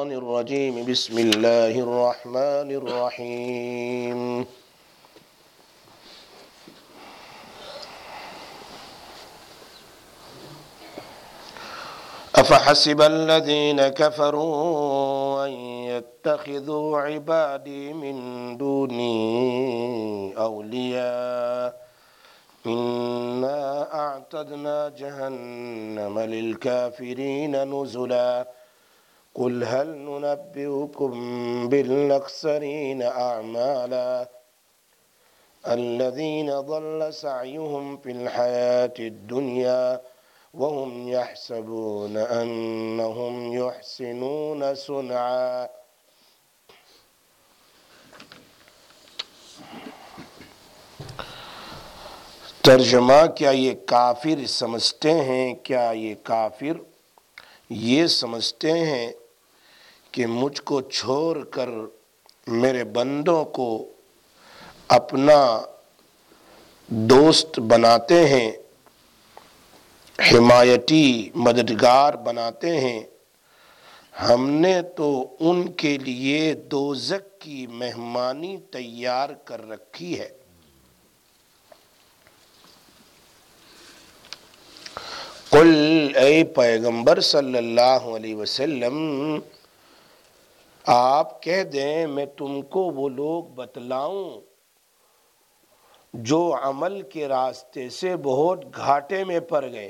الشيطان الرجيم بسم الله الرحمن الرحيم أفحسب الذين كفروا أن يتخذوا عبادي من دوني أولياء إنا أعتدنا جهنم للكافرين نزلا قل هل ننبئكم بالأخسرين أعمالا الذين ضل سعيهم في الحياة الدنيا وهم يحسبون أنهم يحسنون صنعا۔ ترجمہ: کیا یہ کافر سمجھتے ہیں یہ سمجھتے ہیں کہ مجھ کو چھوڑ کر میرے بندوں کو اپنا دوست بناتے ہیں، حمایتی مددگار بناتے ہیں؟ ہم نے تو ان کے لیے دوزخ کی مہمانی تیار کر رکھی ہے۔ قل، اے پیغمبر صلی اللہ علیہ وسلم، آپ کہہ دیں میں تم کو وہ لوگ بتلاؤں جو عمل کے راستے سے بہت گھاٹے میں پڑ گئے۔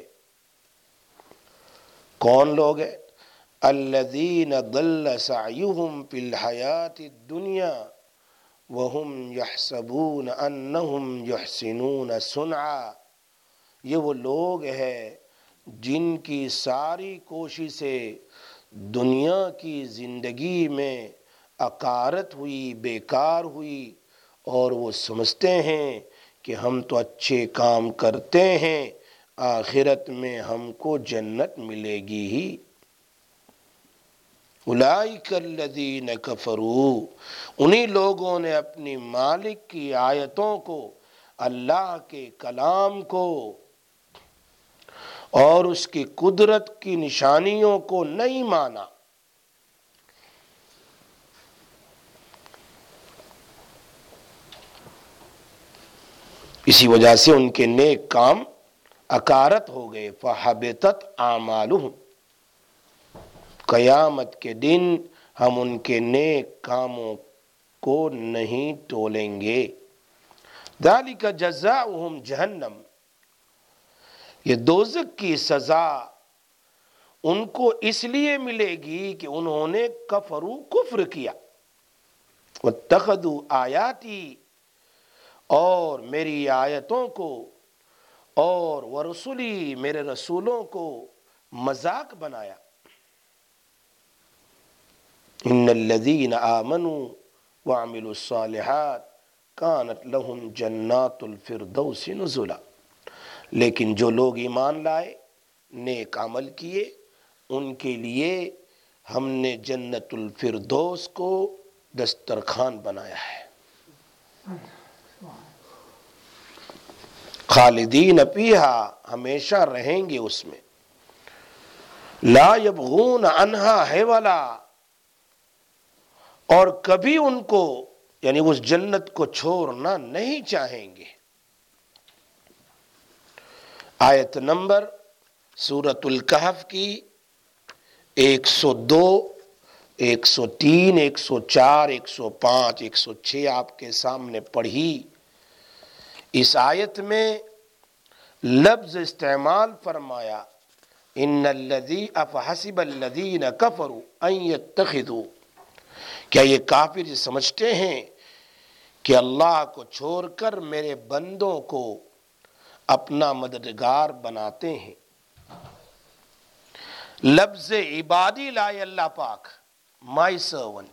کون لوگ ہیں؟ الذین ضل سعیہم فی الحیاۃ الدنیا وہم یحسبون انہم یحسنون صنعا۔ یہ وہ لوگ ہیں جن کی ساری کوششیں دنیا کی زندگی میں عقارت ہوئی، بیکار ہوئی، اور وہ سمجھتے ہیں کہ ہم تو اچھے کام کرتے ہیں، آخرت میں ہم کو جنت ملے گی ہی۔ اولئک الذین کفروا، انہی لوگوں نے اپنی مالک کی آیتوں کو، اللہ کے کلام کو اور اس کی قدرت کی نشانیوں کو نہیں مانا۔ اسی وجہ سے ان کے نیک کام عقارت ہو گئے۔ فحبطت اعمالهم، قیامت کے دن ہم ان کے نیک کاموں کو نہیں تولیں گے۔ ذالک جزاؤہم جہنم، یہ دوزخ کی سزا ان کو اس لیے ملے گی کہ انہوں نے کفر کیا۔ واتخذوا آیاتی، اور میری آیتوں کو، اور ورسلی، میرے رسولوں کو مذاق بنایا۔ ان الذین آمنوا وعملوا الصالحات کانت لہم جنات الفردوس نزلا، لیکن جو لوگ ایمان لائے، نیک عمل کیے، ان کے لیے ہم نے جنت الفردوس کو دسترخوان بنایا ہے۔ خالدین فیہا، ہمیشہ رہیں گے اس میں۔ لا یبغون عنہا حولا، اور کبھی ان کو، یعنی اس جنت کو چھوڑنا نہیں چاہیں گے۔ آیت نمبر سورۃ الکہف کی 102، 103، 104، 105، 106 آپ کے سامنے پڑھی۔ اس آیت میں لفظ استعمال فرمایا افحسب الذین کفروا ان یتخذوا، کیا یہ کافر سمجھتے ہیں کہ اللہ کو چھوڑ کر میرے بندوں کو اپنا مددگار بناتے ہیں؟ لفظ عبادی لائے اللہ پاک، مائی سرونٹ،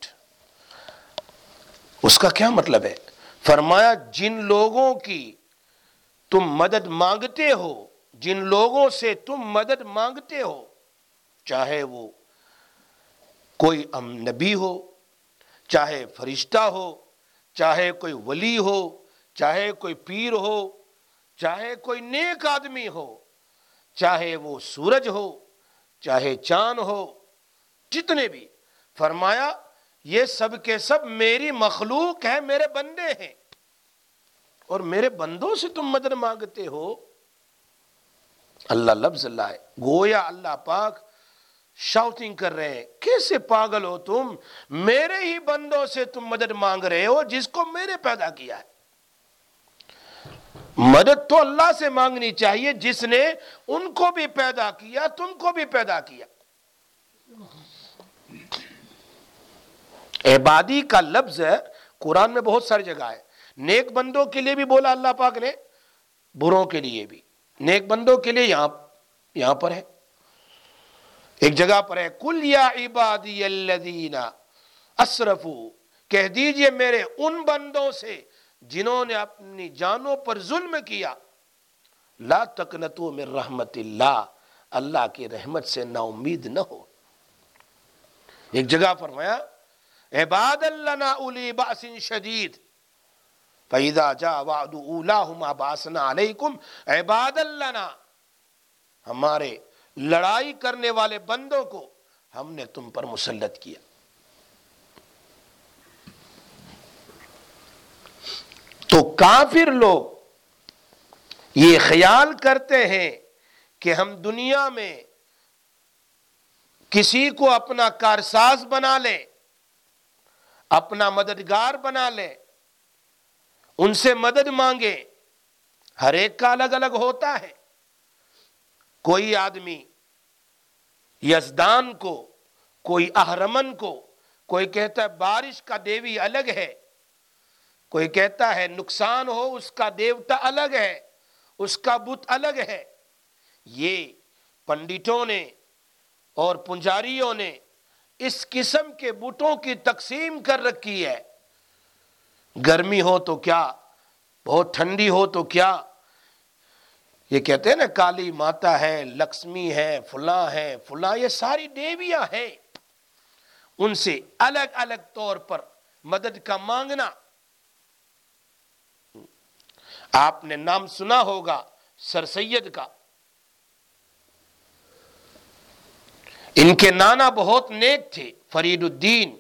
اس کا کیا مطلب ہے؟ فرمایا جن لوگوں کی تم مدد مانگتے ہو، جن لوگوں سے تم مدد مانگتے ہو، چاہے وہ کوئی نبی ہو، چاہے فرشتہ ہو، چاہے کوئی ولی ہو، چاہے کوئی پیر ہو، چاہے کوئی نیک آدمی ہو، چاہے وہ سورج ہو، چاہے چاند ہو، جتنے بھی، فرمایا یہ سب کے سب میری مخلوق ہے، میرے بندے ہیں، اور میرے بندوں سے تم مدد مانگتے ہو۔ اللہ لفظ اللہ ہے، گویا اللہ پاک شاؤٹنگ کر رہے ہیں، کیسے پاگل ہو تم، میرے ہی بندوں سے تم مدد مانگ رہے ہو جس کو میں نے پیدا کیا ہے۔ مدد تو اللہ سے مانگنی چاہیے جس نے ان کو بھی پیدا کیا، تم کو بھی پیدا کیا۔ عبادی کا لفظ ہے قرآن میں بہت ساری جگہ ہے، نیک بندوں کے لیے بھی بولا اللہ پاک نے، بروں کے لیے بھی۔ نیک بندوں کے لیے یہاں پر ہے، ایک جگہ پر ہے کل یا عبادی الذین اسرفوا، کہہ دیجئے میرے ان بندوں سے جنہوں نے اپنی جانوں پر ظلم کیا، لا تقنطوا من رحمت اللہ، اللہ کی رحمت سے نا امید نہ ہو۔ ایک جگہ فرمایا عباد لنا اولی بأس شدید فاذا جاء وعد اولاہما بعثنا علیکم عباد لنا، ہمارے لڑائی کرنے والے بندوں کو ہم نے تم پر مسلط کیا۔ تو کافر لوگ یہ خیال کرتے ہیں کہ ہم دنیا میں کسی کو اپنا کارساز بنا لیں، اپنا مددگار بنا لیں، ان سے مدد مانگے۔ ہر ایک کا الگ الگ ہوتا ہے، کوئی آدمی یزدان کو، کوئی اہرمن کو، کوئی کہتا ہے بارش کا دیوی الگ ہے، کوئی کہتا ہے نقصان ہو اس کا دیوتا الگ ہے، اس کا بت الگ ہے۔ یہ پنڈتوں نے اور پنجاریوں نے اس قسم کے بتوں کی تقسیم کر رکھی ہے۔ گرمی ہو تو کیا، بہت ٹھنڈی ہو تو کیا، یہ کہتے ہیں نا کالی ماتا ہے، لکشمی ہے، فلاں ہے، فلاں، یہ ساری دیویاں ہیں، ان سے الگ الگ طور پر مدد کا مانگنا۔ آپ نے نام سنا ہوگا سر سید کا، ان کے نانا بہت نیک تھے، فرید الدین۔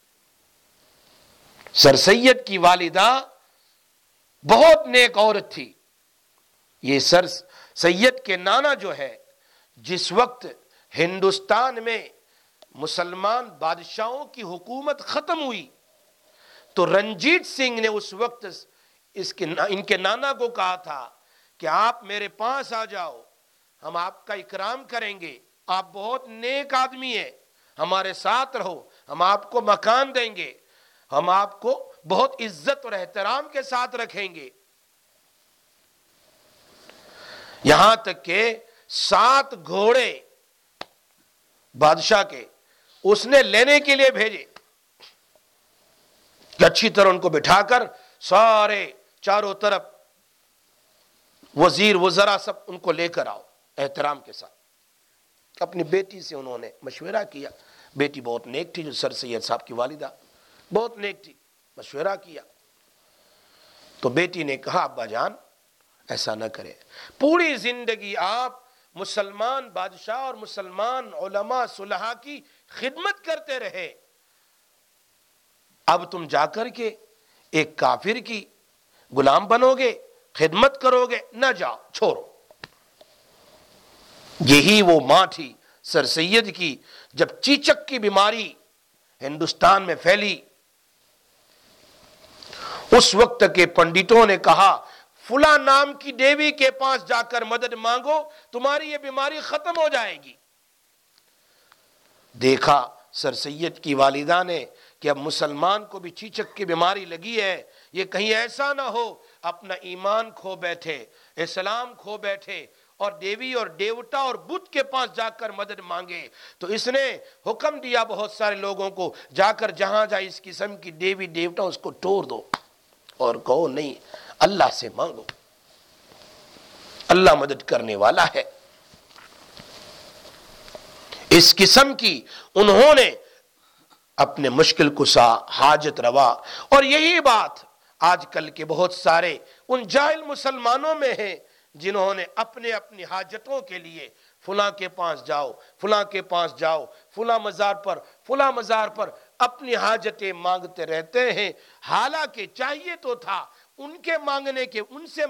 سر سید کی والدہ بہت نیک عورت تھی۔ یہ سر سید کے نانا جو ہے، جس وقت ہندوستان میں مسلمان بادشاہوں کی حکومت ختم ہوئی تو رنجیت سنگھ نے اس وقت ان کے نانا کو کہا تھا کہ آپ میرے پاس آ جاؤ، ہم آپ کا اکرام کریں گے، آپ بہت نیک آدمی ہیں، ہمارے ساتھ رہو، ہم آپ کو مکان دیں گے، ہم آپ کو بہت عزت اور احترام کے ساتھ رکھیں گے۔ یہاں تک کہ 7 گھوڑے بادشاہ کے اس نے لینے کے لیے بھیجے کہ اچھی طرح ان کو بٹھا کر سارے چاروں طرف وزیر وزراء سب ان کو لے کر آؤ احترام کے ساتھ۔ اپنی بیٹی سے انہوں نے مشورہ کیا، بیٹی بہت نیک تھی، جو سر سید صاحب کی والدہ بہت نیک تھی، مشورہ کیا تو بیٹی نے کہا ابا جان ایسا نہ کرے، پوری زندگی آپ مسلمان بادشاہ اور مسلمان علماء صلحاء کی خدمت کرتے رہے، اب تم جا کر کے ایک کافر کی غلام بنو گے، خدمت کرو گے، نہ جاؤ، چھوڑو۔ یہی وہ ماں تھی سر سید کی جب چیچک کی بیماری ہندوستان میں پھیلی، اس وقت کے پنڈتوں نے کہا فلاں نام کی دیوی کے پاس جا کر مدد مانگو، تمہاری یہ بیماری ختم ہو جائے گی۔ دیکھا سر سید کی والدہ نے کہ اب مسلمان کو بھی چیچک کی بیماری لگی ہے، یہ کہیں ایسا نہ ہو اپنا ایمان کھو بیٹھے، اسلام کھو بیٹھے اور دیوی اور دیوتا اور بت کے پاس جا کر مدد مانگے، تو اس نے حکم دیا بہت سارے لوگوں کو جا کر جہاں جائے اس قسم کی دیوی دیوتا اس کو توڑ دو اور کہو نہیں اللہ سے مانگو، اللہ مدد کرنے والا ہے۔ اس قسم کی انہوں نے اپنے مشکل کشا، حاجت روا، اور یہی بات آج کل کے بہت سارے ان جاہل مسلمانوں میں ہیں جنہوں نے اپنے اپنی حاجتوں کے لیے فلاں کے پاس جاؤ، فلاں کے پاس جاؤ، فلاں مزار پر اپنی حاجتیں مانگتے رہتے ہیں، حالانکہ چاہیے تو تھا ان سے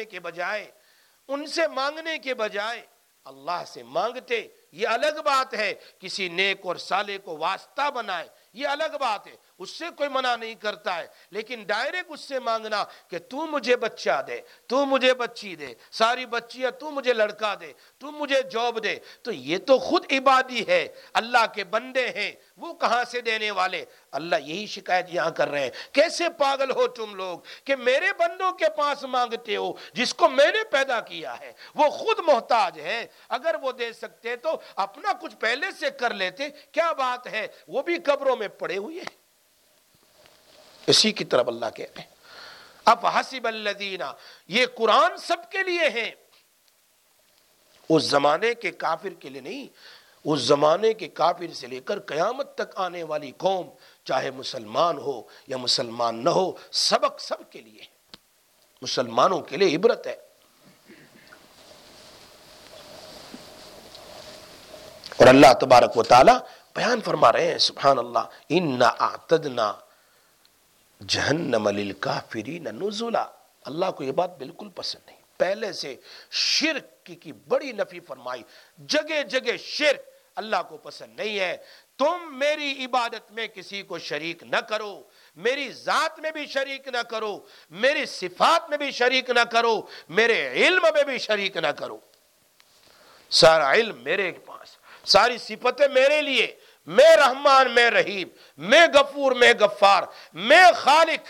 مانگنے کے بجائے اللہ سے مانگتے۔ یہ الگ بات ہے کسی نیک اور صالح کو واسطہ بنائے، یہ الگ بات ہے، اس سے کوئی منع نہیں کرتا ہے، لیکن ڈائریکٹ اس سے مانگنا کہ تو مجھے بچہ دے، تو مجھے بچی دے، ساری بچیاں تو مجھے لڑکا دے، تو مجھے جاب دے، تو یہ تو خود عبادی ہے، اللہ کے بندے ہیں، وہ کہاں سے دینے والے؟ اللہ یہی شکایت یہاں کر رہے ہیں، کیسے پاگل ہو تم لوگ کہ میرے بندوں کے پاس مانگتے ہو جس کو میں نے پیدا کیا ہے، وہ خود محتاج ہے، اگر وہ دے سکتے تو اپنا کچھ پہلے سے کر لیتے، کیا بات ہے، وہ بھی قبروں میں پڑے ہوئے ہیں۔ اسی کی طرف اللہ کہتے ہیں اب حسب الذین، یہ قرآن سب کے لیے ہے، اس زمانے کے کافر کے لیے نہیں، اس زمانے کے کافر سے لے کر قیامت تک آنے والی قوم، چاہے مسلمان ہو یا مسلمان نہ ہو، سبق سب کے لیے ہے، مسلمانوں کے لیے عبرت ہے۔ اور اللہ تبارک و تعالی بیان فرما رہے ہیں، سبحان اللہ، انا اعتدنا جہنم للکافرین نزلا۔ اللہ کو یہ بات بالکل پسند نہیں، پہلے سے شرک کی بڑی نفی فرمائی، جگہ جگہ شرک اللہ کو پسند نہیں ہے۔ تم میری عبادت میں کسی کو شریک نہ کرو، میری ذات میں بھی شریک نہ کرو، میری صفات میں بھی شریک نہ کرو، میرے علم میں بھی شریک نہ کرو، سارا علم میرے پاس، ساری صفتیں میرے لیے، میں رحمان میں رحیم، میں غفور میں غفار، میں خالق،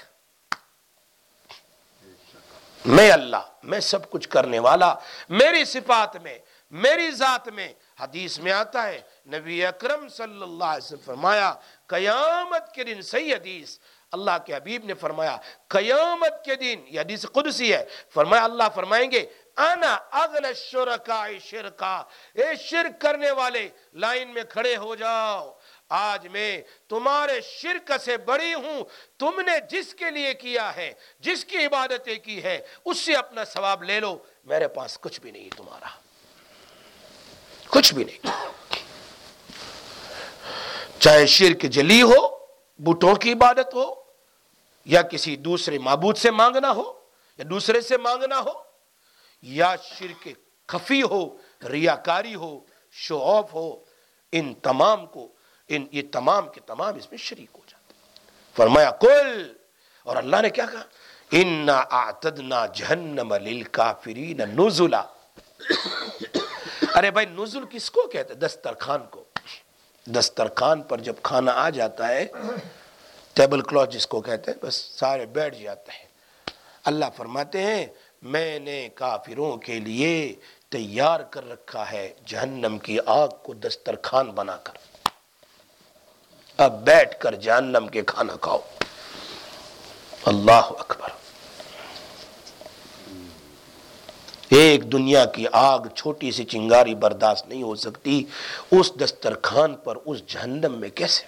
میں اللہ، میں سب کچھ کرنے والا، میری صفات میں، میری ذات میں۔ حدیث میں آتا ہے نبی اکرم صلی اللہ علیہ وسلم فرمایا، قیامت کے دن، صحیح حدیث، اللہ کے حبیب نے فرمایا قیامت کے دن، یہ حدیث قدسی ہے، فرمایا اللہ فرمائیں گے انا اغنى الشرکاء شرکا، اے شرک کرنے والے لائن میں کھڑے ہو جاؤ، آج میں تمہارے شرک سے بری ہوں، تم نے جس کے لیے کیا ہے، جس کی عبادتیں کی ہے، اس سے اپنا ثواب لے لو، میرے پاس کچھ بھی نہیں تمہارا، کچھ بھی نہیں۔ چاہے شرک جلی ہو، بتوں کی عبادت ہو، یا کسی دوسرے معبود سے مانگنا ہو، یا دوسرے سے مانگنا ہو، یا شرک خفی ہو، ریاکاری ہو، شو آف ہو، ان تمام کو، یہ تمام کے تمام اس میں شریک ہو جاتے ہیں۔ فرمایا کل، اور اللہ نے کیا کہا، انا اعتدنا جہنم للکافرین نزلا۔ ارے بھائی نزل کس کو کہتے ہیں؟ دسترخوان کو، دسترخوان پر جب کھانا آ جاتا ہے، ٹیبل کلاتھ جس کو کہتے ہیں، بس سارے بیٹھ جاتے ہیں، اللہ فرماتے ہیں میں نے کافروں کے لیے تیار کر رکھا ہے جہنم کی آگ کو دسترخوان بنا کر، اب بیٹھ کر جہنم کے کھانا کھاؤ۔ اللہ اکبر۔ ایک دنیا کی آگ، چھوٹی سی چنگاری برداشت نہیں ہو سکتی، اس دسترخوان پر، اس جہنم میں کیسے؟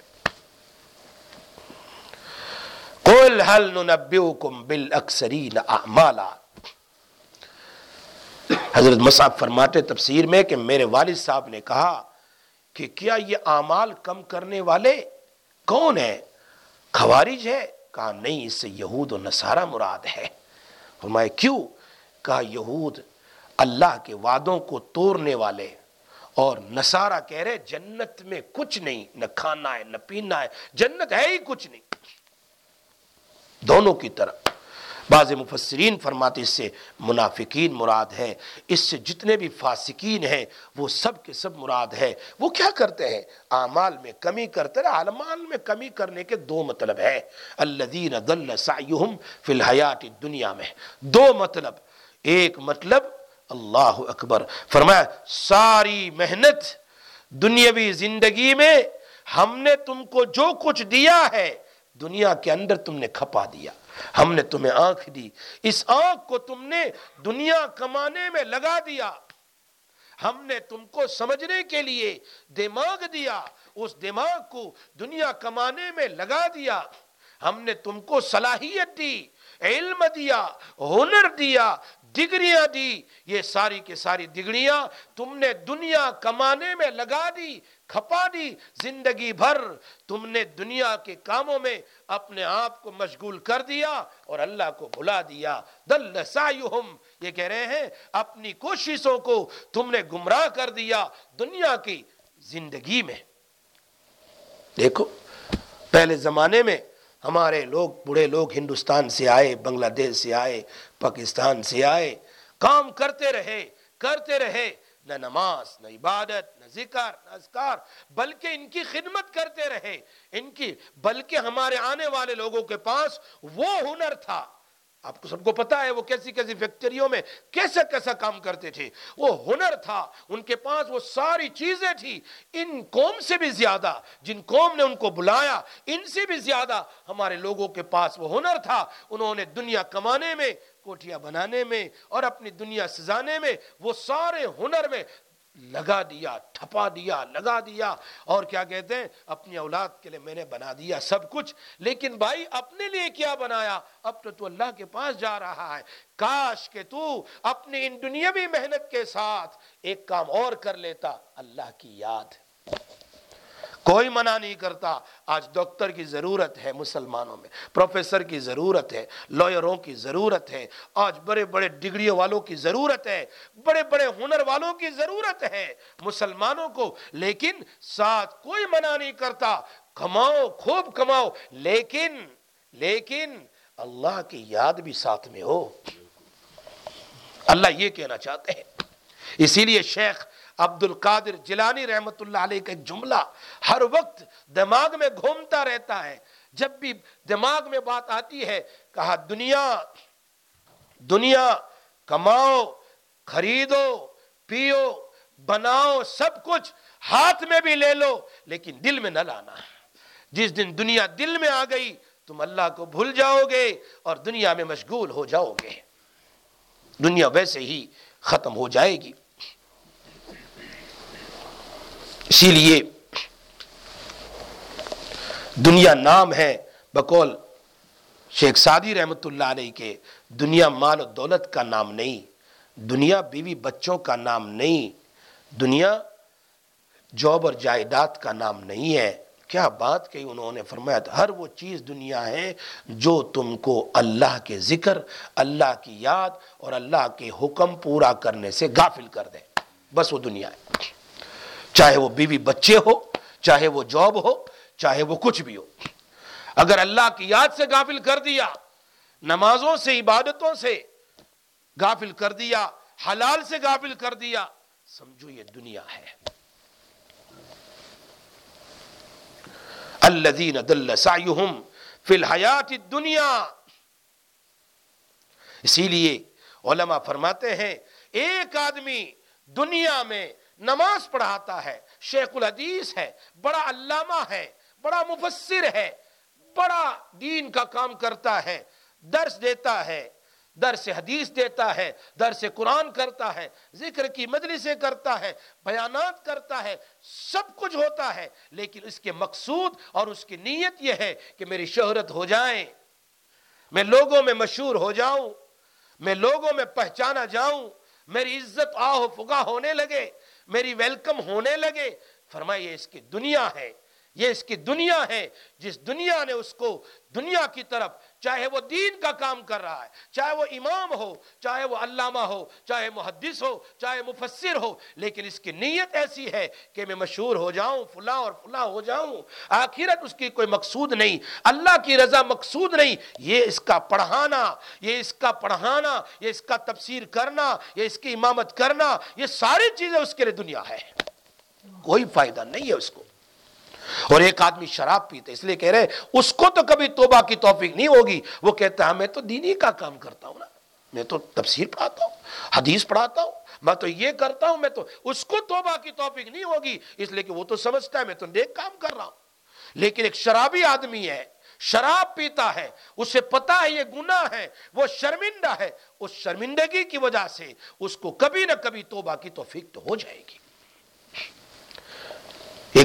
قل هل ننبئكم بالاکثرین اعمالا۔ حضرت مصعب فرماتے تفسیر میں کہ میرے والد صاحب نے کہا کہ کیا یہ اعمال کم کرنے والے کون ہیں؟ خوارج ہے؟ کہا نہیں، اس سے یہود و نصارہ مراد ہے۔ فرمایا کیوں؟ کہا یہود اللہ کے وعدوں کو توڑنے والے، اور نصارہ کہہ رہے جنت میں کچھ نہیں، نہ کھانا ہے نہ پینا ہے، جنت ہے ہی کچھ نہیں۔ دونوں کی طرف بعض مفسرین فرماتے اس سے منافقین مراد ہے، اس سے جتنے بھی فاسقین ہیں وہ سب کے سب مراد ہے۔ وہ کیا کرتے ہیں؟ اعمال میں کمی کرتے ہیں۔ اعمال میں کمی کرنے کے دو مطلب ہے، الذین ضل سعیہم فی الحیات الدنیا، میں دو مطلب۔ ایک مطلب اللہ اکبر، فرمایا ساری محنت دنیاوی زندگی میں ہم نے تم کو جو کچھ دیا ہے دنیا کے اندر تم نے کھپا دیا، ہم نے تمہیں آنکھ دی، اس آنکھ کو تم نے دنیا کمانے میں لگا دیا، ہم نے تم کو سمجھنے کے لیے دماغ دیا، اس دماغ کو دنیا کمانے میں لگا دیا، ہم نے تم کو صلاحیت دی، علم دیا، ہنر دیا، ڈگریاں دی، یہ ساری کی ساری ڈگریاں تم نے دنیا کمانے میں لگا دی، کھپا دی، زندگی بھر تم نے دنیا کے کاموں میں اپنے آپ کو مشغول کر دیا اور اللہ کو بھلا دیا۔ ضل سعیہم، یہ کہہ رہے ہیں اپنی کوششوں کو تم نے گمراہ کر دیا دنیا کی زندگی میں۔ دیکھو پہلے زمانے میں ہمارے لوگ، بوڑھے لوگ ہندوستان سے آئے، بنگلہ دیش سے آئے، پاکستان سے آئے، کام کرتے رہے، نہ نماز، نہ عبادت، نہ ذکر، نہ اذکار، بلکہ ان کی خدمت کرتے رہے، بلکہ ہمارے آنے والے لوگوں کے پاس وہ ہنر تھا۔ آپ کو سب کو پتا ہے وہ کیسی کیسی فیکٹریوں میں کیسا کام کرتے تھے، وہ ہنر تھا ان کے پاس، وہ ساری چیزیں تھی۔ ان قوم سے بھی زیادہ، جن قوم نے ان کو بلایا، ان سے بھی زیادہ ہمارے لوگوں کے پاس وہ ہنر تھا۔ انہوں نے دنیا کمانے میں، کوٹھیاں بنانے میں اور اپنی دنیا سجانے میں وہ سارے ہنر میں لگا دیا، ٹھپا دیا، لگا دیا، اور کیا کہتے ہیں اپنی اولاد کے لیے میں نے بنا دیا سب کچھ۔ لیکن بھائی اپنے لیے کیا بنایا؟ اب تو اللہ کے پاس جا رہا ہے۔ کاش کہ تو اپنی ان دنیاوی محنت کے ساتھ ایک کام اور کر لیتا، اللہ کی یاد۔ کوئی منع نہیں کرتا، آج ڈاکٹر کی ضرورت ہے مسلمانوں میں، پروفیسر کی ضرورت ہے، لائروں کی ضرورت ہے، آج بڑے بڑے ڈگریوں والوں کی ضرورت ہے، بڑے بڑے ہنر والوں کی ضرورت ہے مسلمانوں کو، لیکن ساتھ کوئی منع نہیں کرتا، کماؤ، خوب کماؤ، لیکن اللہ کی یاد بھی ساتھ میں ہو۔ اللہ یہ کہنا چاہتے ہیں۔ اسی لیے شیخ عبد القادر جیلانی رحمت اللہ علیہ کا ایک جملہ ہر وقت دماغ میں گھومتا رہتا ہے، جب بھی دماغ میں بات آتی ہے، کہا دنیا کماؤ، خریدو، پیو، بناؤ، سب کچھ ہاتھ میں بھی لے لو، لیکن دل میں نہ لانا۔ جس دن دنیا دل میں آ گئی تم اللہ کو بھول جاؤ گے اور دنیا میں مشغول ہو جاؤ گے، دنیا ویسے ہی ختم ہو جائے گی۔ اسی لیے دنیا نام ہے، بقول شیخ سعدی رحمت اللہ علیہ کے، دنیا مال و دولت کا نام نہیں، دنیا بیوی بچوں کا نام نہیں، دنیا جاب اور جائیداد کا نام نہیں ہے۔ کیا بات کہی انہوں نے، فرمایا ہر وہ چیز دنیا ہے جو تم کو اللہ کے ذکر، اللہ کی یاد اور اللہ کے حکم پورا کرنے سے غافل کر دے، بس وہ دنیا ہے۔ چاہے وہ بیوی بچے ہو، چاہے وہ جاب ہو، چاہے وہ کچھ بھی ہو، اگر اللہ کی یاد سے غافل کر دیا، نمازوں سے، عبادتوں سے غافل کر دیا، حلال سے غافل کر دیا، سمجھو یہ دنیا ہے۔ الذین ضل سعیہم فی الحیات الدنیا، اسی لیے علماء فرماتے ہیں ایک آدمی دنیا میں نماز پڑھاتا ہے، شیخ الحدیث ہے، بڑا علامہ ہے، بڑا مفسر ہے، بڑا دین کا کام کرتا ہے، درس دیتا ہے، درس حدیث دیتا ہے، درس قرآن کرتا ہے، ذکر کی مجلسیں کرتا ہے، بیانات کرتا ہے، سب کچھ ہوتا ہے، لیکن اس کے مقصود اور اس کی نیت یہ ہے کہ میری شہرت ہو جائے، میں لوگوں میں مشہور ہو جاؤں، میں لوگوں میں پہچانا جاؤں، میری عزت آہ و فغاں ہونے لگے، میری ویلکم ہونے لگے۔ فرمایا یہ اس کی دنیا ہے، یہ اس کی دنیا ہے، جس دنیا نے اس کو دنیا کی طرف، چاہے وہ دین کا کام کر رہا ہے، چاہے وہ امام ہو، چاہے وہ علامہ ہو، چاہے محدث ہو، چاہے مفسر ہو، لیکن اس کی نیت ایسی ہے کہ میں مشہور ہو جاؤں، فلاں اور فلاں ہو جاؤں، آخرت اس کی کوئی مقصود نہیں، اللہ کی رضا مقصود نہیں، یہ اس کا پڑھانا، یہ اس کا پڑھانا، یہ اس کا تفسیر کرنا، یہ اس کی امامت کرنا، یہ ساری چیزیں اس کے لیے دنیا ہے، کوئی فائدہ نہیں ہے اس کو۔ اور ایک آدمی شراب پیتا، اس لیے کہہ رہے اس کو تو کبھی توبہ کی توفیق نہیں ہوگی، وہ کہتا ہے میں تو دینی کا کام کرتا ہوں نا، میں تو تفسیر پڑھاتا ہوں، حدیث پڑھاتا ہوں، میں تو یہ کرتا ہوں، میں تو، اس کو توبہ کی توفیق نہیں ہوگی، اس لیے کہ وہ تو سمجھتا ہے میں تو نیک کام کر رہا ہوں۔ لیکن ایک شرابی آدمی ہے، شراب پیتا ہے، اسے پتا ہے یہ گناہ ہے، وہ شرمندہ ہے، اس شرمندگی کی وجہ سے اس کو کبھی نہ کبھی توبہ کی توفیق تو ہو جائے گی۔ ایک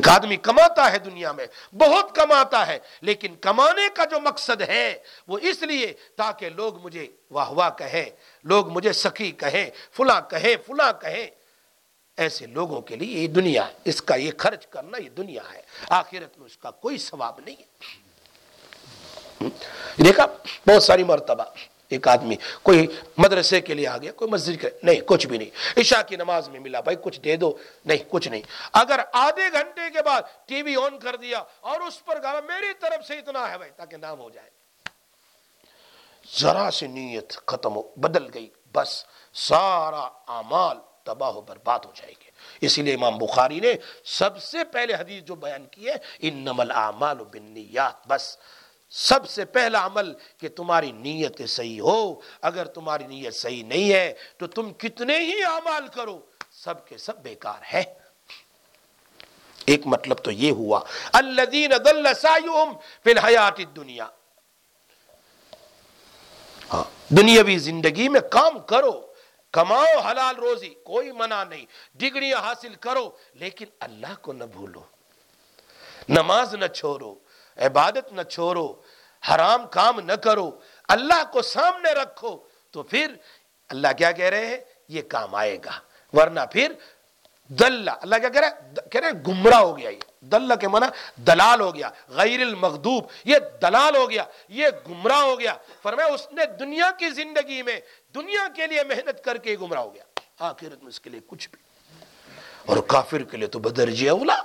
ایک آدمی کماتا ہے دنیا میں، بہت کماتا ہے، لیکن کمانے کا جو مقصد ہے وہ اس لیے تاکہ لوگ مجھے واہ واہ کہیں، لوگ مجھے سخی کہیں، فلاں کہیں، فلاں کہیں. ایسے لوگوں کے لیے یہ دنیا ہے، اس کا یہ خرچ کرنا یہ دنیا ہے، آخرت میں اس کا کوئی ثواب نہیں ہے. دیکھا بہت ساری مرتبہ ایک آدمی کوئی مدرسے کے لیے آ گیا، کوئی مسجد کے نہیں، کچھ بھی نہیں، عشاء کی نماز میں ملا، بھائی کچھ دے دو، نہیں کچھ نہیں. اگر آدھے گھنٹے کے بعد ٹی وی آن کر دیا اور اس پر کہا میری طرف سے اتنا ہے بھائی تاکہ نام ہو جائے، ذرا سی نیت ختم ہو بدل گئی، بس سارا اعمال تباہ و برباد ہو جائے گی. اسی لیے امام بخاری نے سب سے پہلے حدیث جو بیان کی ہے انما الاعمال بالنیات، بس سب سے پہلا عمل کہ تمہاری نیت صحیح ہو. اگر تمہاری نیت صحیح نہیں ہے تو تم کتنے ہی اعمال کرو سب کے سب بیکار ہے. ایک مطلب تو یہ ہوا الذین ضل سعیہم فی الحیات الدنیا، دنیاوی زندگی میں کام کرو، کماؤ حلال روزی، کوئی منع نہیں، ڈگریاں حاصل کرو، لیکن اللہ کو نہ بھولو، نماز نہ چھوڑو، عبادت نہ چھوڑو، حرام کام نہ کرو، اللہ کو سامنے رکھو. تو پھر اللہ کیا کہہ رہے ہیں، یہ کام آئے گا. ورنہ پھر دلہ، اللہ کیا کہہ رہے ہیں گمراہ ہو گیا. یہ دلہ کے معنی دلال ہو گیا، غیر المغضوب، یہ دلال ہو گیا، یہ گمراہ ہو گیا. فرمایا اس نے دنیا کی زندگی میں دنیا کے لیے محنت کر کے گمراہ ہو گیا، آخرت میں اس کے لیے کچھ بھی. اور کافر کے لیے تو بدرجہ اولا.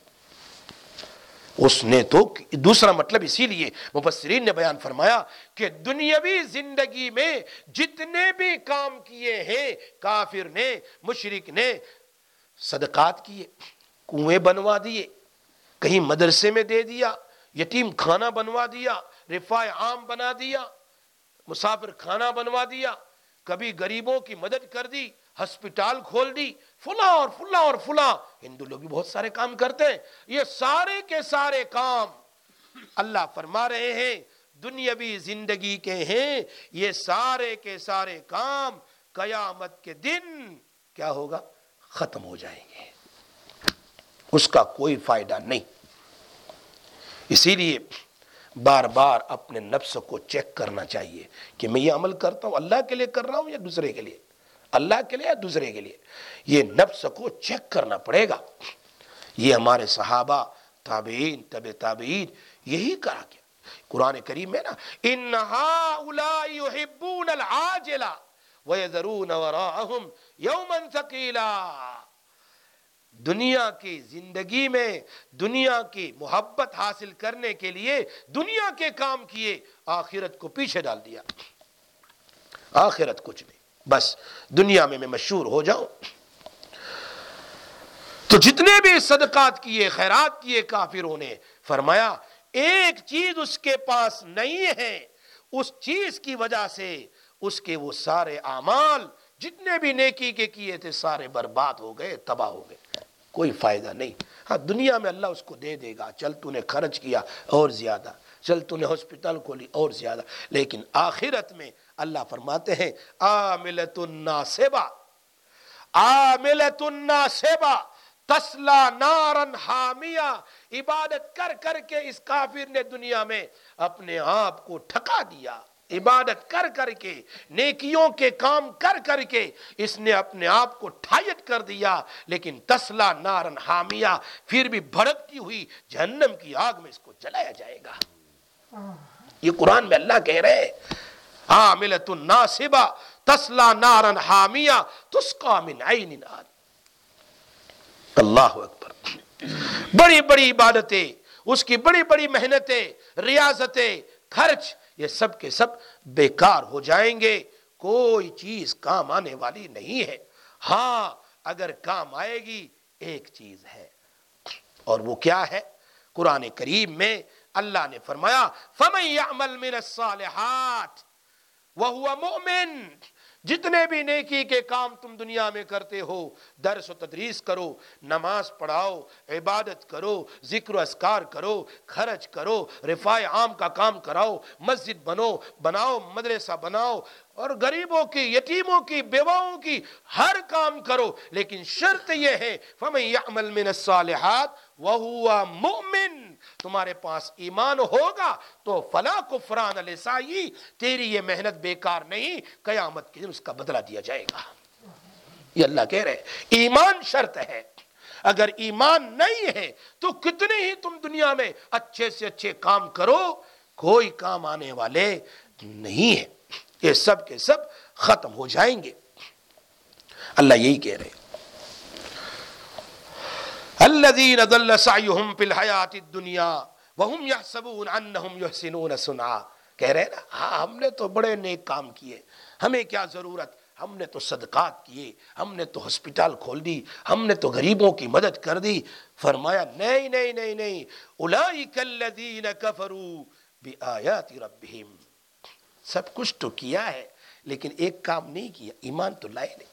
اس نے تو دوسرا مطلب اسی لیے مفسرین نے بیان فرمایا کہ دنیاوی زندگی میں جتنے بھی کام کیے ہیں کافر نے، مشرک نے، صدقات کیے، کنویں بنوا دیے، کہیں مدرسے میں دے دیا، یتیم خانہ بنوا دیا، رفاع عام بنا دیا، مسافر خانہ بنوا دیا، کبھی غریبوں کی مدد کر دی، ہسپتال کھول دی، فلاں اور فلاں اور فلاں. ہندو لوگ بھی بہت سارے کام کرتے ہیں. یہ سارے کے سارے کام اللہ فرما رہے ہیں دنیاوی زندگی کے ہیں. یہ سارے کے سارے کام قیامت کے دن کیا ہوگا، ختم ہو جائیں گے، اس کا کوئی فائدہ نہیں. اسی لیے بار بار اپنے نفس کو چیک کرنا چاہیے کہ میں یہ عمل کرتا ہوں اللہ کے لیے کر رہا ہوں یا دوسرے کے لیے، اللہ کے لیے یا دوسرے کے لیے. یہ نفس کو چیک کرنا پڑے گا. یہ ہمارے صحابہ، تابعین، تبع تابعین یہی کرا کیا. قرآن کریم میں نا ان ہؤلاء یحبون العاجلہ ویذرون وراءہم یوما ثقیلا، دنیا کی زندگی میں دنیا کی محبت حاصل کرنے کے لیے دنیا کے کام کیے، آخرت کو پیچھے ڈال دیا. آخرت کچھ نہیں، بس دنیا میں مشہور ہو جاؤں. تو جتنے بھی صدقات کیے، خیرات کیے کافروں نے، فرمایا ایک چیز اس کے پاس نہیں ہے، اس چیز کی وجہ سے اس کے وہ سارے اعمال جتنے بھی نیکی کے کیے تھے سارے برباد ہو گئے، تباہ ہو گئے، کوئی فائدہ نہیں. ہاں دنیا میں اللہ اس کو دے دے گا، چل تو نے خرچ کیا اور زیادہ، چل تو نے ہسپتال کھولی اور زیادہ، لیکن آخرت میں اللہ فرماتے ہیں عاملۃ ناصبہ، عاملۃ ناصبہ تسلا نارن حامیہ. عبادت کر کر کے اس کافر نے دنیا میں اپنے آپ کو ٹھکا دیا، عبادت کر کر کے، نیکیوں کے کام کر کر کے اس نے اپنے آپ کو ٹھائٹ کر دیا، لیکن تسلا نارن حامیہ، پھر بھی بھڑکتی ہوئی جہنم کی آگ میں اس کو جلایا جائے گا. یہ قرآن میں اللہ کہہ رہے ہیں عاملۃ ناصبہ تسلا نارن حامیہ تسقی من عین آن. اللہ اکبر. بڑی بڑی عبادتیں، اس کی بڑی بڑی محنتیں، ریاضتیں، خرچ، یہ سب کے سب بیکار ہو جائیں گے، کوئی چیز کام آنے والی نہیں ہے. ہاں اگر کام آئے گی ایک چیز ہے، اور وہ کیا ہے؟ قرآن کریم میں اللہ نے فرمایا فَمَن يَعْمَلْ مِنَ الصَّالِحَاتِ وَهُوَ مُؤْمِنٌ، جتنے بھی نیکی کے کام تم دنیا میں کرتے ہو، درس و تدریس کرو، نماز پڑھاؤ، عبادت کرو، ذکر و اذکار کرو، خرچ کرو، رفاع عام کا کام کراؤ، مسجد بناؤ، مدرسہ بناؤ، اور غریبوں کی، یتیموں کی، بیواؤں کی ہر کام کرو، لیکن شرط یہ ہے فَمَن يَعْمَلْ مِنَ الصَّالِحَاتِ وَهُوَ مُؤْمِنٌ، تمہارے پاس ایمان ہوگا تو فَلَا كُفْرَانَ لِسَعْيِهِ، تیری یہ محنت بیکار نہیں، قیامت کے دن اس کا بدلہ دیا جائے گا۔ یہ اللہ کہہ رہے ایمان شرط ہے، اگر ایمان نہیں ہے تو کتنے ہی تم دنیا میں اچھے سے اچھے کام کرو، کوئی کام آنے والے نہیں ہے، یہ سب کے سب ختم ہو جائیں گے۔ اللہ یہی کہہ رہے الذین ضل سعیہم فی الحیاۃ الدنیا وہم یحسبون انہم یحسنون صنعا، کہہ رہے نا ہاں ہم نے تو بڑے نیک کام کیے، ہمیں کیا ضرورت، ہم نے تو صدقات کیے، ہم نے تو ہسپتال کھول دی، ہم نے تو غریبوں کی مدد کر دی۔ فرمایا نہیں نہیں نہیں نہیں، اولئک الذین کفروا بآیات ربہم، سب کچھ تو کیا ہے لیکن ایک کام نہیں کیا، ایمان تو لائے نہیں۔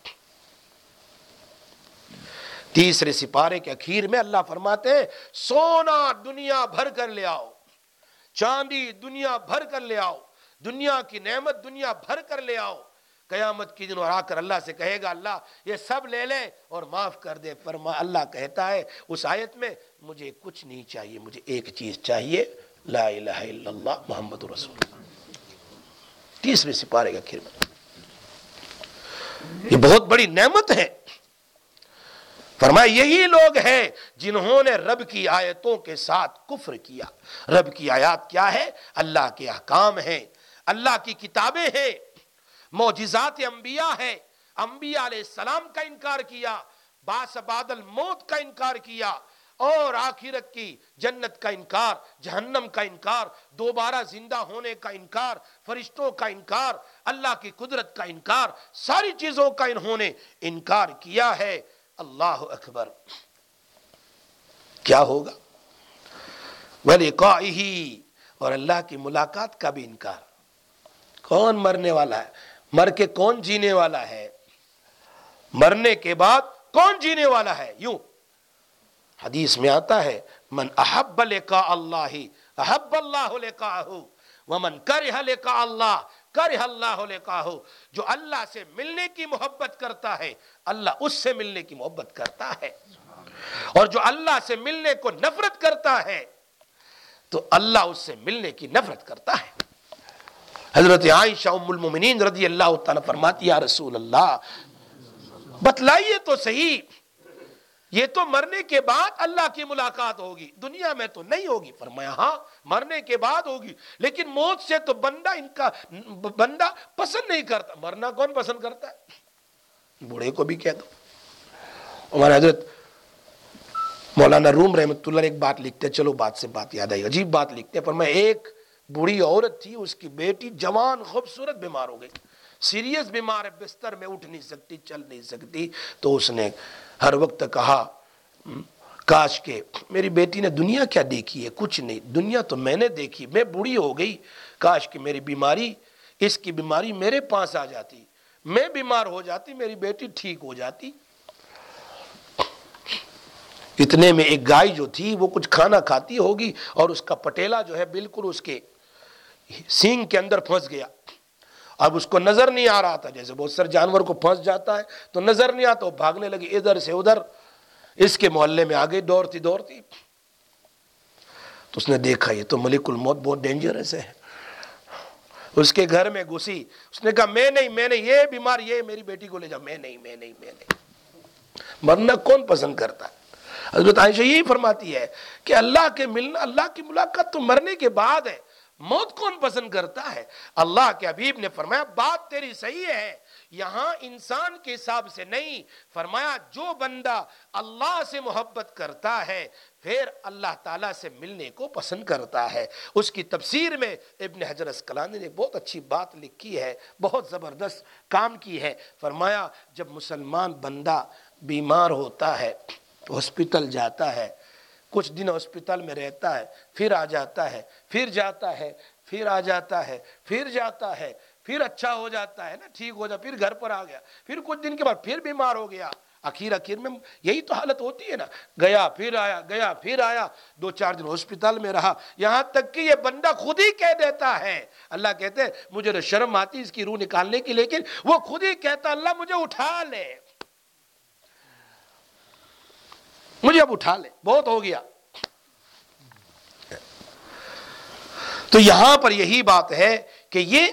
تیسرے سپارے کے اخیر میں اللہ فرماتے ہیں سونا دنیا بھر کر لے آؤ، چاندی دنیا بھر کر لے آؤ، دنیا کی نعمت دنیا بھر کر لے آؤ، قیامت کی دن اور آ کر اللہ سے کہے گا اللہ یہ سب لے لے اور معاف کر دے۔ اللہ کہتا ہے اس آیت میں مجھے کچھ نہیں چاہیے، مجھے ایک چیز چاہیے، لا الہ الا اللہ محمد رسول اللہ۔ تیسرے سپارے کے اخیر میں یہ بہت بڑی نعمت ہے۔ فرمایا یہی لوگ ہیں جنہوں نے رب کی آیتوں کے ساتھ کفر کیا۔ رب کی آیات کیا ہے؟ اللہ کے احکام ہیں، اللہ کی کتابیں ہیں، معجزات انبیاء ہیں۔ انبیاء علیہ السلام کا انکار کیا، بعث بعد الموت کا انکار کیا، اور آخرت کی جنت کا انکار، جہنم کا انکار، دوبارہ زندہ ہونے کا انکار، فرشتوں کا انکار، اللہ کی قدرت کا انکار، ساری چیزوں کا انہوں نے انکار کیا ہے۔ اللہ اکبر، کیا ہوگا؟ وَلِقَائِهِ، اور اللہ کی ملاقات کا بھی انکار۔ کون مرنے والا ہے؟ مر کے کون جینے والا ہے؟ مرنے کے بعد کون جینے والا ہے؟ یوں حدیث میں آتا ہے من احب لقاء اللہ احب اللہ لقاءہ ومن کرہ لقاء اللہ کرہ اللہ لقاءہ، جو اللہ سے ملنے کی محبت کرتا ہے اللہ اس سے ملنے کی محبت کرتا ہے، اور جو اللہ سے ملنے کو نفرت کرتا ہے تو اللہ اس سے ملنے کی نفرت کرتا ہے۔ حضرت عائشہ ام المومنین رضی اللہ تعالیٰ فرماتی یا رسول اللہ بتلائیے تو صحیح، یہ تو مرنے کے بعد اللہ کی ملاقات ہوگی، دنیا میں تو نہیں ہوگی۔ فرمایا ہاں مرنے کے بعد ہوگی، لیکن موت سے تو بندہ پسند نہیں کرتا۔ مرنا کون پسند کرتا ہے؟ بوڑھے کو بھی کہہ دو۔ ہمارے حضرت مولانا روم رحمۃ اللہ ایک بات لکھتے، چلو بات سے بات یاد آئی، عجیب بات لکھتے ہیں۔ فرمایا ایک بوڑھی عورت تھی، اس کی بیٹی جوان خوبصورت بیمار ہو گئی، سیریس بیمار ہے، بستر میں اٹھ نہیں سکتی، چل نہیں سکتی، تو اس نے ہر وقت کہا کاش کہ میری بیٹی نے دنیا کیا دیکھی ہے، کچھ نہیں، دنیا تو میں نے دیکھی، میں بوڑھی ہو گئی، کاش کہ میری بیماری، اس کی بیماری میرے پاس آ جاتی، میں بیمار ہو جاتی، میری بیٹی ٹھیک ہو جاتی۔ اتنے میں ایک گائے جو تھی وہ کچھ کھانا کھاتی ہوگی اور اس کا پٹیلا جو ہے بالکل اس کے سینگ کے اندر پھنس گیا۔ اب اس کو نظر نہیں آ رہا تھا، جیسے بہت سارے جانور کو پھنس جاتا ہے تو نظر نہیں آتا، وہ بھاگنے لگی ادھر سے ادھر، اس کے محلے میں آ گئی دوڑتی دوڑتی، تو اس نے دیکھا یہ تو ملک الموت بہت ڈینجرس ہے، اس کے گھر میں گھسی، اس نے کہا میں نہیں، یہ بیمار، یہ میری بیٹی کو لے جاؤ، میں نہیں۔ مرنا کون پسند کرتا ہے؟ حضرت عائشہ یہی فرماتی ہے کہ اللہ کے ملنا، اللہ کی ملاقات تو مرنے کے بعد ہے، موت کون پسند کرتا ہے؟ اللہ کے حبیب نے فرمایا بات تیری صحیح ہے، یہاں انسان کے حساب سے نہیں، فرمایا جو بندہ اللہ سے محبت کرتا ہے پھر اللہ تعالیٰ سے ملنے کو پسند کرتا ہے۔ اس کی تفسیر میں ابن حجر اسقلانی نے بہت اچھی بات لکھی ہے، بہت زبردست کام کی ہے۔ فرمایا جب مسلمان بندہ بیمار ہوتا ہے، ہاسپٹل جاتا ہے، کچھ دن ہاسپٹل میں رہتا ہے، پھر آ جاتا ہے، پھر جاتا ہے، پھر آ جاتا ہے، پھر جاتا ہے، پھر اچھا ہو جاتا ہے نا، ٹھیک ہو جاتا، پھر گھر پر آ گیا، پھر کچھ دن کے بعد پھر بیمار ہو گیا، آخر میں یہی تو حالت ہوتی ہے نا، گیا پھر آیا، گیا پھر آیا، 2-4 دن ہاسپٹل میں رہا، یہاں تک کہ یہ بندہ خود ہی کہہ دیتا ہے، اللہ کہتے ہیں مجھے تو شرم آتی اس کی روح نکالنے کی، لیکن وہ خود ہی کہتا اللہ مجھے اٹھا لے، مجھے اب اٹھا لے، بہت ہو گیا۔ تو یہاں پر یہی بات ہے کہ یہ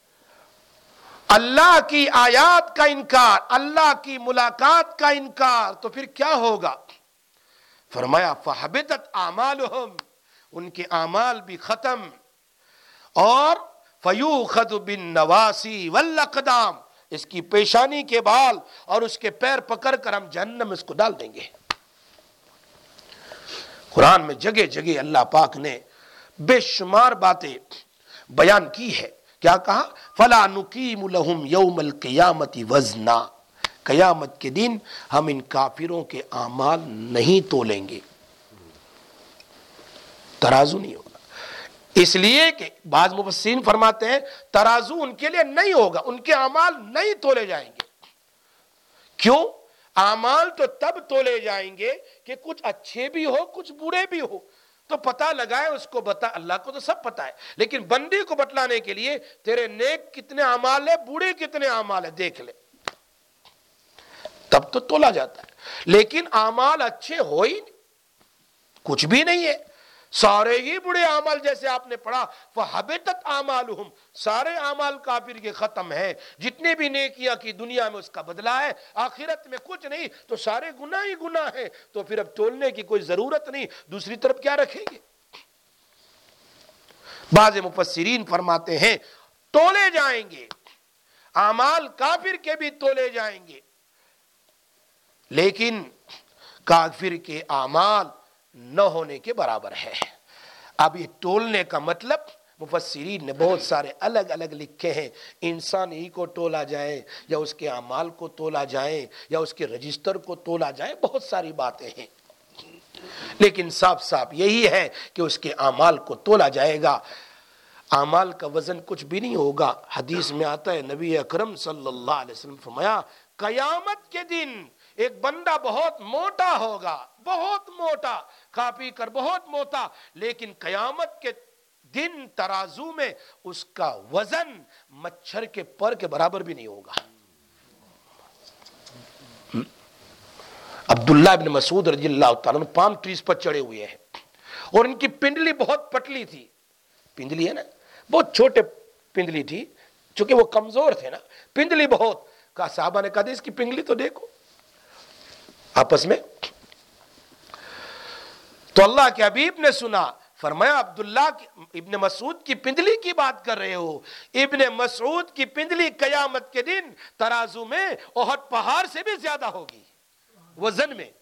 اللہ کی آیات کا انکار، اللہ کی ملاقات کا انکار، تو پھر کیا ہوگا؟ فرمایا فَحَبِطَتْ أَعْمَالُهُمْ، ان کے اعمال بھی ختم، اور فَيُؤْخَذُ بِالنَّوَاصِي وَالْأَقْدَامِ، اس کی پیشانی کے بال اور اس کے پیر پکڑ کر ہم جہنم میں اس کو ڈال دیں گے۔ قرآن میں جگہ جگہ اللہ پاک نے بے شمار باتیں بیان کی ہے، کیا کہا؟ فَلَا نُقِيمُ لَهُمْ يَوْمَ الْقِيَامَةِ وَزْنًا، قیامت کے دن ہم ان کافروں کے اعمال نہیں تولیں گے، ترازو نہیں ہوگا، اس لیے کہ بعض مفسرین فرماتے ہیں ترازو ان کے لیے نہیں ہوگا، ان کے اعمال نہیں تولے جائیں گے۔ کیوں؟ اعمال تو تب تولے جائیں گے کہ کچھ اچھے بھی ہو کچھ برے بھی ہو، تو پتہ لگائے اس کو، بتا، اللہ کو تو سب پتہ ہے، لیکن بندے کو بتلانے کے لیے تیرے نیک کتنے اعمال ہے، برے کتنے اعمال ہے، دیکھ لے، تب تو تولا جاتا ہے۔ لیکن اعمال اچھے ہو ہی نہیں، کچھ بھی نہیں ہے، سارے ہی بڑے اعمال، جیسے آپ نے پڑھا فَحَبِطَتْ أَعْمَالُهُمْ، سارے اعمال کافر کے ختم ہیں، جتنے بھی نیکیاں کی دنیا میں اس کا بدلہ ہے، آخرت میں کچھ نہیں، تو سارے گناہ ہی گناہ ہیں، تو پھر اب تولنے کی کوئی ضرورت نہیں، دوسری طرف کیا رکھیں گے؟ بعض مفسرین فرماتے ہیں تولے جائیں گے، اعمال کافر کے بھی تولے جائیں گے، لیکن کافر کے اعمال نہ ہونے کے برابر ہے۔ اب یہ تولنے کا مطلب مفسرین نے بہت سارے الگ الگ لکھے ہیں، انسان ہی کو تولا جائے یا اس کے اعمال کو تولا جائے یا اس کے رجسٹر کو تولا جائے، بہت ساری باتیں ہیں، لیکن صاف صاف یہی ہے کہ اس کے اعمال کو تولا جائے گا، اعمال کا وزن کچھ بھی نہیں ہوگا۔ حدیث میں آتا ہے نبی اکرم صلی اللہ علیہ وسلم فرمایا قیامت کے دن ایک بندہ بہت موٹا ہوگا، بہت موٹا، کھا پی کر بہت موٹا، لیکن قیامت کے دن ترازو میں اس کا وزن مچھر کے پر کے برابر بھی نہیں ہوگا۔ عبداللہ ابن مسعود رضی اللہ تعالیٰ عنہ پام ٹریز پر چڑھے ہوئے ہیں، اور ان کی پنڈلی بہت پتلی تھی، پنڈلی ہے نا، بہت چھوٹے پنڈلی تھی، چونکہ وہ کمزور تھے نا، پنڈلی بہت، کہا صحابہ نے کہا اس کی پنڈلی تو دیکھو آپس میں، تو اللہ کے حبیب نے سنا، فرمایا عبداللہ ابن مسعود کی پنڈلی کی بات کر رہے ہو، ابن مسعود کی پنڈلی قیامت کے دن ترازو میں احد پہاڑ سے بھی زیادہ ہوگی وزن میں۔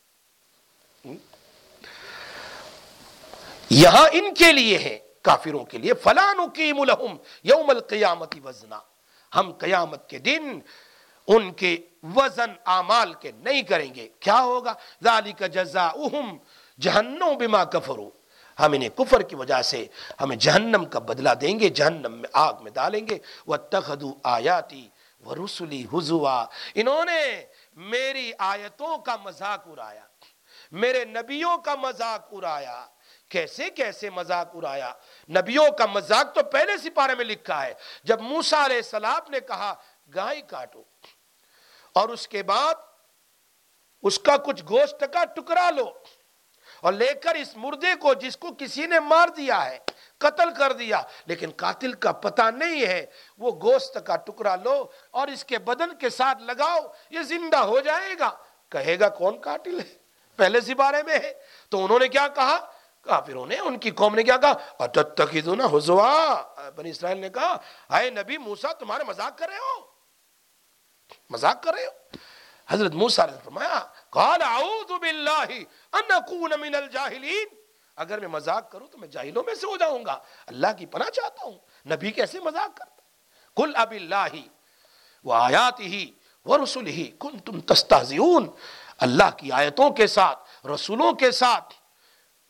یہاں ان کے لیے ہے، کافروں کے لیے، فَلَا نُقِيمُ لَهُمْ يَوْمَ الْقِيَامَةِ وَزْنًا، ہم قیامت کے دن ان کے وزن اعمال کے نہیں کریں گے۔ کیا ہوگا؟ ذَلِكَ جَزَاؤُهُمْ جَهَنَّمُ بِمَا كَفَرُوا، ہم انہیں کفر کی وجہ سے ہمیں جہنم کا بدلہ دیں گے، جہنم میں آگ میں ڈالیں گے۔ وَاتَّخَذُوا آيَاتِي وَرُسُلِي هُزُوًا، انہوں نے میری آیتوں کا مذاق اڑایا، میرے نبیوں کا مذاق اڑایا۔ کیسے کیسے مذاق اڑایا؟ نبیوں کا مذاق تو پہلے سپارے میں لکھا ہے، جب موسیٰ علیہ السلام نے کہا گائے کاٹو اور اس کے بعد اس کا کچھ گوشت کا ٹکڑا لو اور لے کر اس مردے کو جس کو کسی نے مار دیا ہے، قتل کر دیا، لیکن قاتل کا پتہ نہیں ہے، وہ گوشت کا ٹکڑا لو اور اس کے بدن کے ساتھ لگاؤ، یہ زندہ ہو جائے گا، کہے گا کون قاتل ہے؟ پہلے سپارے میں ہے۔ تو انہوں نے کیا کہا؟ کافروں نے، ان کی قوم نے کیا کہا؟ اَتَتَّخِذُونَ هُزُوًا، بنی اسرائیل نے کہا اے نبی موسیٰ تمہارے مذاق کر رہے ہو، مذاق کر رہے ہو۔ حضرت موسیٰ نے فرمایا قال اعوذ باللہ ان اکون من الجاہلین، اگر میں مذاق کروں تو میں جاہلوں میں سے ہو جاؤں گا، اللہ کی پناہ چاہتا ہوں، نبی کیسے مذاق کرتا؟ قل اب اللہ وآیاتہ ورسلہ کنتم تستہزئون، اللہ کی آیتوں کے ساتھ، رسولوں کے ساتھ،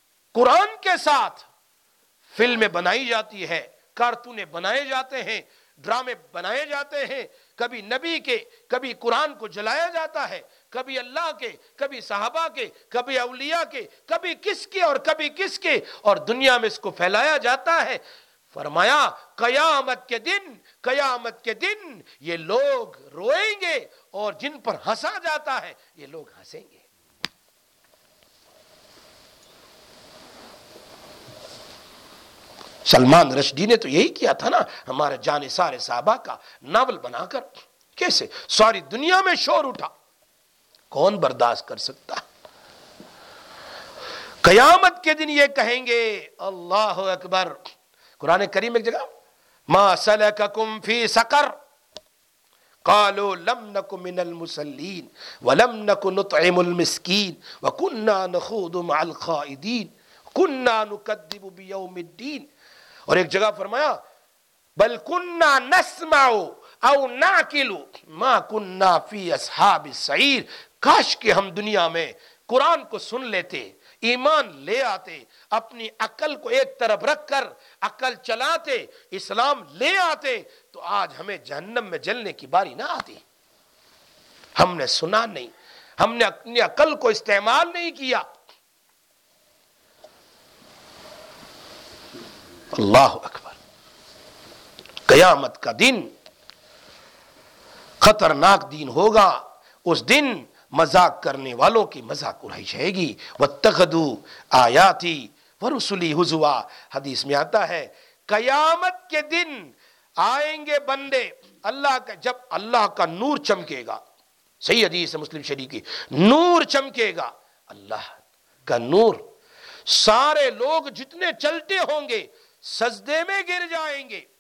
قرآن کے ساتھ فلمیں بنائی جاتی ہے، کارٹونیں بنائے جاتے ہیں، ڈرامے بنائے جاتے ہیں، کبھی نبی کے، کبھی قرآن کو جلایا جاتا ہے، کبھی اللہ کے، کبھی صحابہ کے، کبھی اولیاء کے، کبھی کس کے اور کبھی کس کے، اور دنیا میں اس کو پھیلایا جاتا ہے۔ فرمایا قیامت کے دن یہ لوگ روئیں گے، اور جن پر ہنسا جاتا ہے یہ لوگ ہنسیں گے۔ سلمان رشدی نے تو یہی کیا تھا نا، ہمارے جانثار صحابہ کا ناول بنا کر۔ کیسے ساری دنیا میں شور اٹھا، کون برداشت کر سکتا؟ قیامت کے دن یہ کہیں گے، اللہ اکبر۔ قرآن کریم ایک جگہ ما سلککم فی سقر قالوا لم نک من المصلین ولم نک نطعم المسکین وکنا نخوض مع الخائضین کنا نکذب بیوم الدین۔ اور ایک جگہ فرمایا بل کنا نسمع او نعقل ما کنا فی اصحاب السعیر، کاش کہ ہم دنیا میں قرآن کو سن لیتے، ایمان لے آتے، اپنی عقل کو ایک طرف رکھ کر عقل چلاتے، اسلام لے آتے، تو آج ہمیں جہنم میں جلنے کی باری نہ آتی۔ ہم نے سنا نہیں، ہم نے اپنی عقل کو استعمال نہیں کیا۔ اللہ اکبر۔ قیامت کا دن خطرناک دن ہوگا، اس دن مذاق کرنے والوں کی مذاق اڑائی جائے گی۔ واتخذوا آیاتی ورسلی ہزوا، حدیث میں آتا ہے قیامت کے دن آئیں گے بندے اللہ کا، جب اللہ کا نور چمکے گا، صحیح حدیث ہے مسلم شریف کی، نور چمکے گا، اللہ کا نور، سارے لوگ جتنے چلتے ہوں گے سجدے میں گر جائیں گے،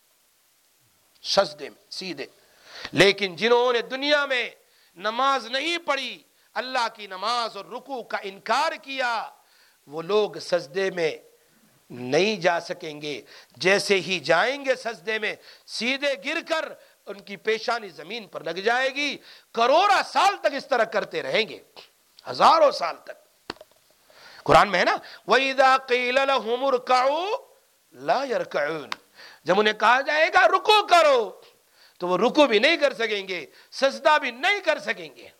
سجدے میں سیدھے۔ لیکن جنہوں نے دنیا میں نماز نہیں پڑھی، اللہ کی نماز اور رکوع کا انکار کیا، وہ لوگ سجدے میں نہیں جا سکیں گے۔ جیسے ہی جائیں گے سجدے میں، سیدھے گر کر ان کی پیشانی زمین پر لگ جائے گی، کروڑا سال تک اس طرح کرتے رہیں گے، ہزاروں سال تک۔ قرآن میں ہے نا وَإِذَا قِيلَ لَهُمُ ارْكَعُوا لَا يَرْكَعُونَ، جب انہیں کہا جائے گا رکوع کرو تو وہ رکوع بھی نہیں کر سکیں گے، سجدہ بھی نہیں کر سکیں گے۔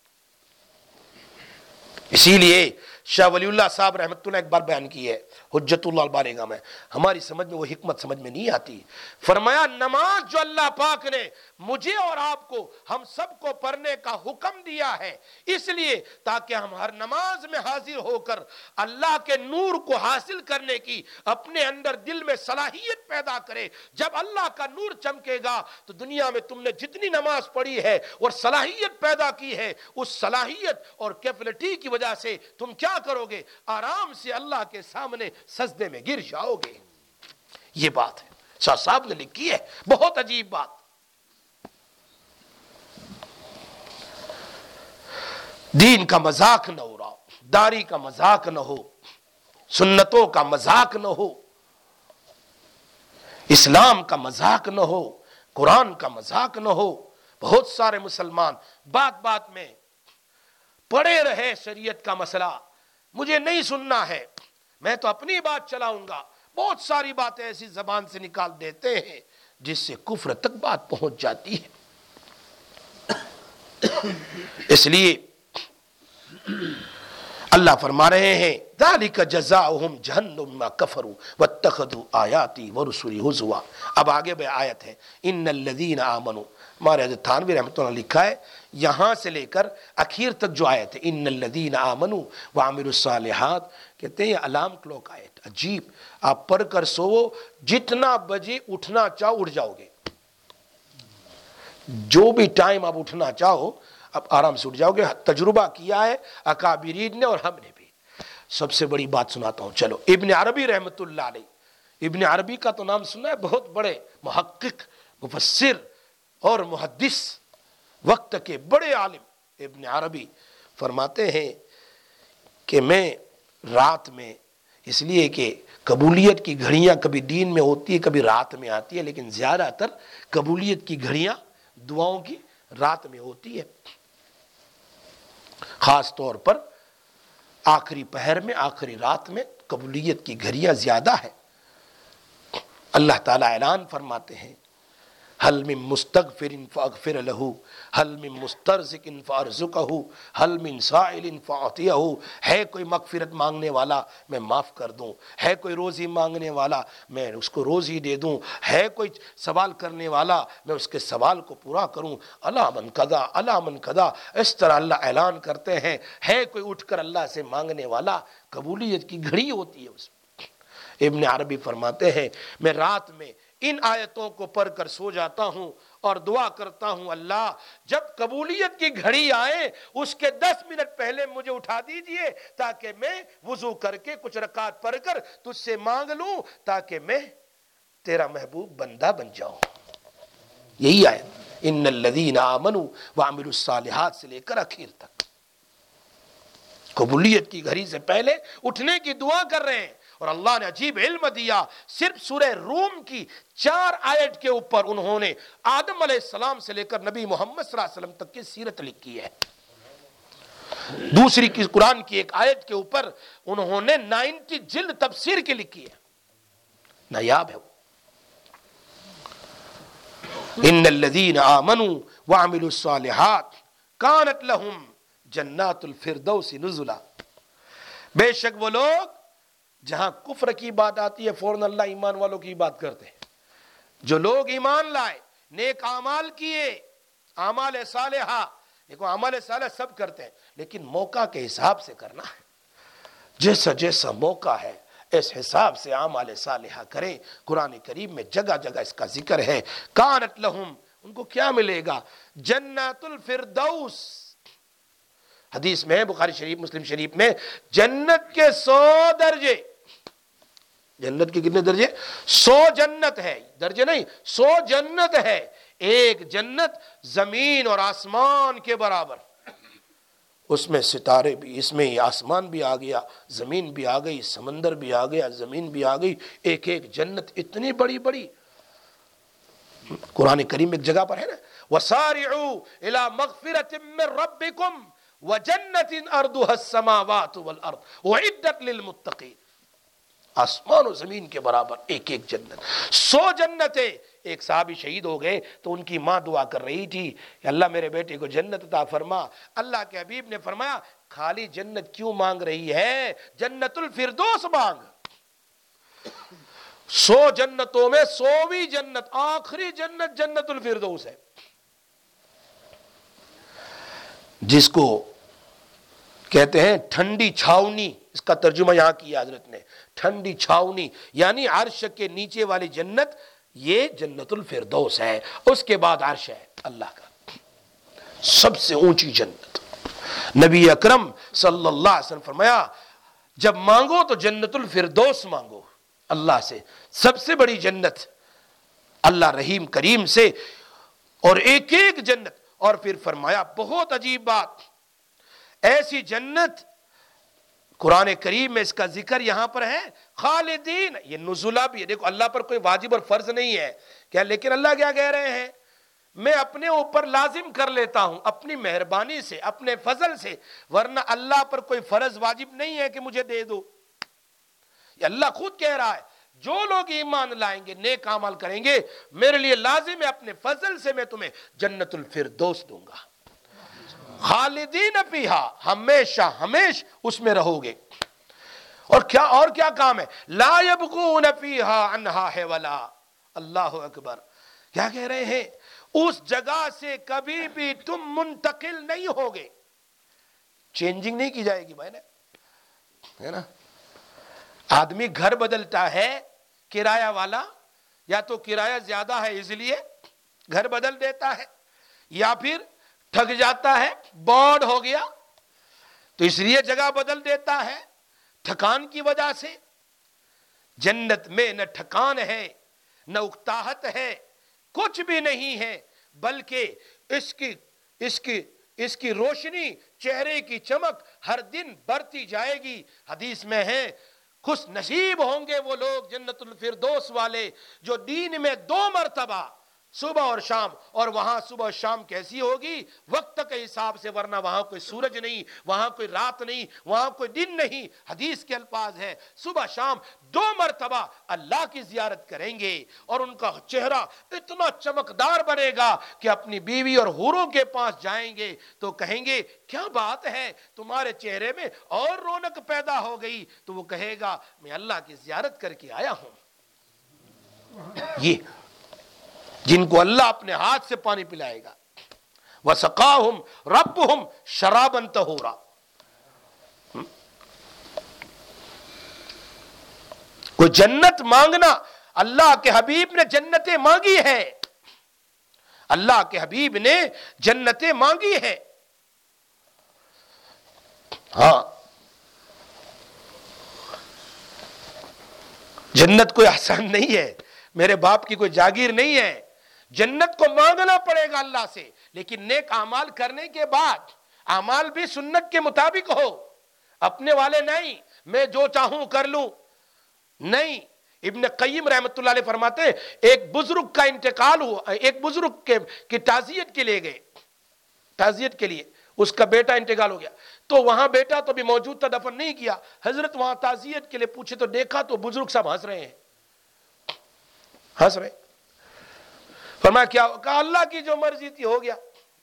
اسی لیے شاہ ولی اللہ صاحب رحمۃ اللہ ایک بار بیان کی ہے حجت اللہ البالغہ میں، ہماری سمجھ میں وہ حکمت سمجھ میں نہیں آتی۔ فرمایا نماز جو اللہ پاک نے مجھے اور آپ کو، ہم سب کو پڑھنے کا حکم دیا ہے، اس لیے تاکہ ہم ہر نماز میں حاضر ہو کر اللہ کے نور کو حاصل کرنے کی اپنے اندر دل میں صلاحیت پیدا کرے۔ جب اللہ کا نور چمکے گا تو دنیا میں تم نے جتنی نماز پڑھی ہے اور صلاحیت پیدا کی ہے، اس صلاحیت اور کیپلٹی کی وجہ سے تم کیا کرو گے؟ آرام سے اللہ کے سامنے سجدے میں گر جاؤ گے۔ یہ بات ہے شاہ صاحب نے لکھی ہے، بہت عجیب بات۔ دین کا مذاق نہ اڑاؤ، داڑھی کا مذاق نہ ہو، سنتوں کا مذاق نہ ہو، اسلام کا مذاق نہ ہو، قرآن کا مذاق نہ ہو۔ بہت سارے مسلمان بات بات میں پڑے رہے شریعت کا مسئلہ، مجھے نہیں سننا ہے، میں تو اپنی بات چلاؤں گا۔ بہت ساری باتیں ایسی زبان سے نکال دیتے ہیں جس سے کفر تک بات پہنچ جاتی ہے۔ اس لیے اللہ فرما رہے ہیں ذالک جزاؤہم جہنم ما کفروا واتخذوا آیاتی ورسلی ہزوا۔ اب آگے بے آیت ہے ان الذین آمنوا، ہمارے حضرت تھانوی رحمۃ اللہ لکھا ہے یہاں سے لے کر اخیر تک جو آیت ہے ان الذین آمنوا وعملوا الصالحات، کہتے ہیں یہ الارم کلوک آیت، عجیب۔ آپ پڑھ کر سوو، جتنا بجے اٹھنا چاہو اٹھ جاؤ گے، جو بھی ٹائم آپ اٹھنا چاہو اب آرام سے اٹھ جاؤ گے۔ تجربہ کیا ہے اکابرین نے اور ہم نے بھی۔ سب سے بڑی بات سناتا ہوں، چلو۔ ابن عربی رحمۃ اللہ علیہ، ابن عربی کا تو نام سنا ہے، بہت بڑے محقق، مفسر اور محدث، وقت کے بڑے عالم۔ ابن عربی فرماتے ہیں کہ میں رات میں، اس لیے کہ قبولیت کی گھڑیاں کبھی دن میں ہوتی ہے کبھی رات میں آتی ہے، لیکن زیادہ تر قبولیت کی گھڑیاں دعاؤں کی رات میں ہوتی ہے، خاص طور پر آخری پہر میں، آخری رات میں قبولیت کی گھڑیاں زیادہ ہے۔ اللہ تعالیٰ اعلان فرماتے ہیں هل من مستغفر فاغفر له هل من مسترزق فارزقه هل من سائل فاعطيه، ہے کوئی مغفرت مانگنے والا میں معاف کر دوں، ہے کوئی روزی مانگنے والا میں اس کو روزی دے دوں، ہے کوئی سوال کرنے والا میں اس کے سوال کو پورا کروں، الا من قضا الا من قضا، اس طرح اللہ اعلان کرتے ہیں۔ ہے کوئی اٹھ کر اللہ سے مانگنے والا، قبولیت کی گھڑی ہوتی ہے اس میں۔ ابن عربی فرماتے ہیں میں رات میں ان آیتوں کو پڑھ کر سو جاتا ہوں اور دعا کرتا ہوں اللہ جب قبولیت کی گھڑی آئے اس کے 10 منٹ پہلے مجھے اٹھا دیجئے تاکہ میں وضو کر کے کچھ رکعت پڑھ کر تجھ سے مانگ لوں تاکہ میں تیرا محبوب بندہ بن جاؤں۔ یہی آیت ان الذین آمنوا وعملوا الصالحات سے لے کر آخر تک قبولیت کی گھڑی سے پہلے اٹھنے کی دعا کر رہے ہیں۔ اور اللہ نے عجیب علم دیا، صرف سورہ روم کی 4 آیت کے اوپر انہوں نے آدم علیہ السلام سے لے کر نبی محمد صلی اللہ علیہ وسلم تک کی سیرت لکھی ہے۔ دوسری کی قرآن کی ایک آیت کے اوپر انہوں نے 90 جلد تفسیر کی لکھی ہے، نایاب ہے وہ۔ ان الذین آمنوا وعملوا الصالحات کانت لہم جنات الفردوس نزلا، بے شک وہ لوگ جہاں کفر کی بات آتی ہے فوراً اللہ ایمان والوں کی بات کرتے ہیں۔ جو لوگ ایمان لائے، نیک اعمال کیے، اعمال صالحہ، دیکھو اعمال صالحہ سب کرتے ہیں لیکن موقع کے حساب سے کرنا ہے، جیسا جیسا موقع ہے اس حساب سے اعمال صالحہ کریں۔ قرآن کریم میں جگہ جگہ اس کا ذکر ہے۔ کانت لہم، ان کو کیا ملے گا؟ جنات الفردوس، حدیث میں بخاری شریف مسلم شریف میں جنت کے 100 درجے، جنت کے کتنے درجے؟ 100 جنت ہے، درجے نہیں، 100 جنت ہے۔ ایک جنت زمین اور آسمان کے برابر، اس میں ستارے بھی، اس میں آسمان بھی آ گیا، زمین بھی آ گئی، سمندر بھی آ گیا، زمین بھی آ گئی، ایک ایک جنت اتنی بڑی بڑی۔ قرآن کریم ایک جگہ پر ہے نا وَسَارِعُوا إِلَى مَغْفِرَةٍ مِّن رَبِّكُمْ وَجَنَّةٍ أَرْضُهَا السَّمَاوَاتُ وَالْأَرْضُ أُعِدَّتْ لِلْمُتَّقِينَ، آسمان و زمین کے برابر ایک ایک جنت، 100 جنتیں۔ ایک صحابی شہید ہو گئے تو ان کی ماں دعا کر رہی تھی کہ اللہ میرے بیٹے کو جنت عطا فرما۔ اللہ کے حبیب نے فرمایا خالی جنت کیوں مانگ رہی ہے، جنت الفردوس مانگ۔ 100 جنتوں میں 100ویں جنت، آخری جنت جنت الفردوس ہے، جس کو کہتے ہیں ٹھنڈی چھاونی، اس کا ترجمہ یہاں کیا حضرت نے، ٹھنڈی چھاونی یعنی عرش کے نیچے والی جنت یہ جنت الفردوس ہے، اس کے بعد عرش ہے اللہ کا، سب سے اونچی جنت۔ نبی اکرم صلی اللہ علیہ وسلم فرمایا جب مانگو تو جنت الفردوس مانگو اللہ سے، سب سے بڑی جنت اللہ رحیم کریم سے، اور ایک ایک جنت۔ اور پھر فرمایا بہت عجیب بات، ایسی جنت قرآن کریم میں اس کا ذکر یہاں پر ہے خالدین، یہ نزلہ بھی ہے۔ دیکھو اللہ پر کوئی واجب اور فرض نہیں ہے کیا، لیکن اللہ کیا کہہ رہے ہیں، میں اپنے اوپر لازم کر لیتا ہوں اپنی مہربانی سے، اپنے فضل سے، ورنہ اللہ پر کوئی فرض واجب نہیں ہے کہ مجھے دے دو۔ یہ اللہ خود کہہ رہا ہے جو لوگ ایمان لائیں گے، نیک اعمال کریں گے، میرے لیے لازم ہے اپنے فضل سے میں تمہیں جنت الفردوس دوں گا، خالدین فیہا، ہمیشہ ہمیش اس میں رہو گے۔ اور کیا کام ہے، لا یبغون فیہا عنہا حولا، اللہ اکبر، کیا کہہ رہے ہیں، اس جگہ سے کبھی بھی تم منتقل نہیں ہوگے، چینجنگ نہیں کی جائے گی بھائی نا، ہے نا۔ آدمی گھر بدلتا ہے کرایہ والا، یا تو کرایہ زیادہ ہے اس لیے گھر بدل دیتا ہے، یا پھر تھک جاتا ہے، بورڈ ہو گیا تو اس لیے جگہ بدل دیتا ہے تھکان کی وجہ سے۔ جنت میں نہ تھکان ہے، نہ اکتاہٹ ہے، کچھ بھی نہیں ہے، بلکہ اس کی روشنی، چہرے کی چمک ہر دن بڑھتی جائے گی۔ حدیث میں ہے خوش نصیب ہوں گے وہ لوگ جنت الفردوس والے جو دین میں 2 مرتبہ صبح اور شام. اور وہاں صبح اور شام کیسی ہوگی؟ وقت کے حساب سے, ورنہ وہاں کوئی سورج نہیں, وہاں کوئی رات نہیں, وہاں کوئی دن نہیں. حدیث کے الفاظ ہے صبح شام 2 مرتبہ اللہ کی زیارت کریں گے اور ان کا چہرہ اتنا چمکدار بنے گا کہ اپنی بیوی اور حوروں کے پاس جائیں گے تو کہیں گے کیا بات ہے, تمہارے چہرے میں اور رونق پیدا ہو گئی. تو وہ کہے گا میں اللہ کی زیارت کر کے آیا ہوں. یہ جن کو اللہ اپنے ہاتھ سے پانی پلائے گا. وَسَقَاهُمْ رَبُّهُمْ شَرَابًا طَهُورًا. کوئی جنت مانگنا, اللہ کے حبیب نے جنتیں مانگی ہے, اللہ کے حبیب نے جنتیں مانگی ہے. ہاں, جنت کوئی آسان نہیں ہے, میرے باپ کی کوئی جاگیر نہیں ہے. جنت کو مانگنا پڑے گا اللہ سے, لیکن نیک اعمال کرنے کے بعد اعمال بھی سنت کے مطابق ہو, اپنے والے نہیں, میں جو چاہوں کر لوں نہیں. ابن قیم رحمۃ اللہ علیہ فرماتے ہیں ایک بزرگ کا انتقال ہوا, ایک بزرگ کی تعزیت کے لیے گئے, تعزیت کے لیے اس کا بیٹا انتقال ہو گیا. تو وہاں بیٹا تو بھی موجود تھا, دفن نہیں کیا. حضرت وہاں تعزیت کے لیے پوچھے تو دیکھا تو بزرگ صاحب ہنس رہے ہیں, ہنس رہے. فرمایا کیا؟ کہا اللہ کی جو مرضی تھی ہو گیا.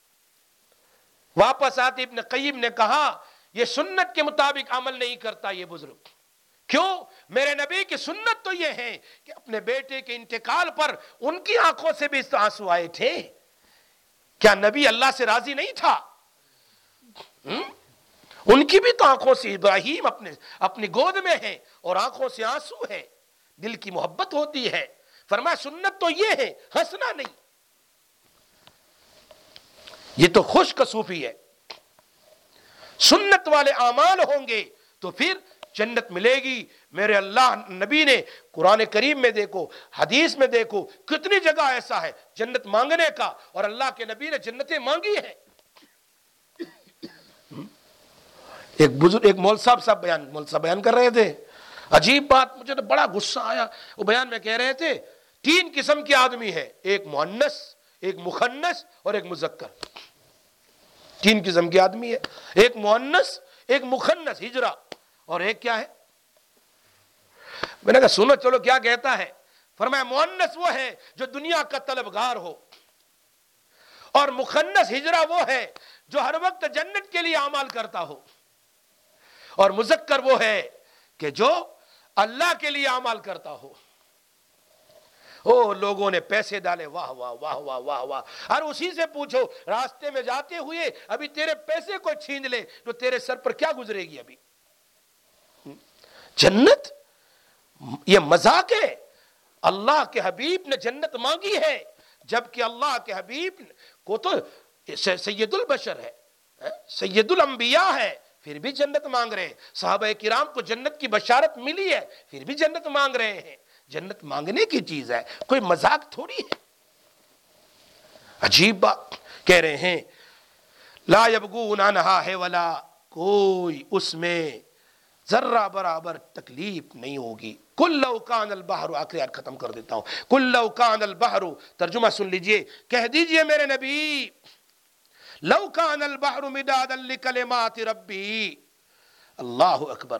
واپس آتے ابن قیم نے کہا یہ سنت کے مطابق عمل نہیں کرتا یہ بزرگ. کیوں؟ میرے نبی کی سنت تو یہ ہے کہ اپنے بیٹے کے انتقال پر ان کی آنکھوں سے بھی آنسو آئے تھے. کیا نبی اللہ سے راضی نہیں تھا؟ ان کی بھی تو آنکھوں سے, ابراہیم اپنی گود میں ہے اور آنکھوں سے آنسو ہے, دل کی محبت ہوتی ہے. فرمایا سنت تو یہ ہے, ہنسنا نہیں. یہ تو خوش صوفی ہے. سنت والے اعمال ہوں گے تو پھر جنت ملے گی. میرے اللہ نبی نے قرآن کریم میں دیکھو, حدیث میں دیکھو, کتنی جگہ ایسا ہے جنت مانگنے کا, اور اللہ کے نبی نے جنتیں مانگی ہیں. ایک بزرگ, ایک مول صاحب بیان کر رہے تھے, عجیب بات, مجھے تو بڑا غصہ آیا. وہ بیان میں کہہ رہے تھے 3 قسم کے آدمی ہے, ایک مؤنث, ایک مخنث اور ایک مذکر. 3 قسم کے آدمی ہے, ایک مؤنث, ایک مخنث ہجرا, اور ایک کیا ہے؟ میں نے کہا سنو چلو کیا کہتا ہے. فرمایا مؤنث وہ ہے جو دنیا کا طلبگار ہو, اور مخنث ہجرا وہ ہے جو ہر وقت جنت کے لیے اعمال کرتا ہو, اور مذکر وہ ہے کہ جو اللہ کے لیے اعمال کرتا ہو. لوگوں نے پیسے ڈالے, واہ واہ واہ واہ واہ واہ. اور اسی سے پوچھو راستے میں جاتے ہوئے ابھی تیرے پیسے کو چھین لے تو تیرے سر پر کیا گزرے گی ابھی؟ جنت یہ مذاق ہے. اللہ کے حبیب نے جنت مانگی ہے, جبکہ اللہ کے حبیب کو تو سید البشر ہے, سید الانبیاء ہے, پھر بھی جنت مانگ رہے ہیں. صحابہ کرام کو جنت کی بشارت ملی ہے, پھر بھی جنت مانگ رہے ہیں. جنت مانگنے کی چیز ہے, کوئی مذاق تھوڑی ہے. عجیب بات کہہ رہے ہیں, لا یبغون عنہا حولا, کوئی اس میں ذرہ برابر تکلیف نہیں ہوگی. کل لو کان البحر, آخری آیت ختم کر دیتا ہوں. کل لو کان البحر, ترجمہ سن لیجئے, کہہ دیجئے میرے نبی, لو کان البحر مدادا لکلمات ربی. اللہ اکبر,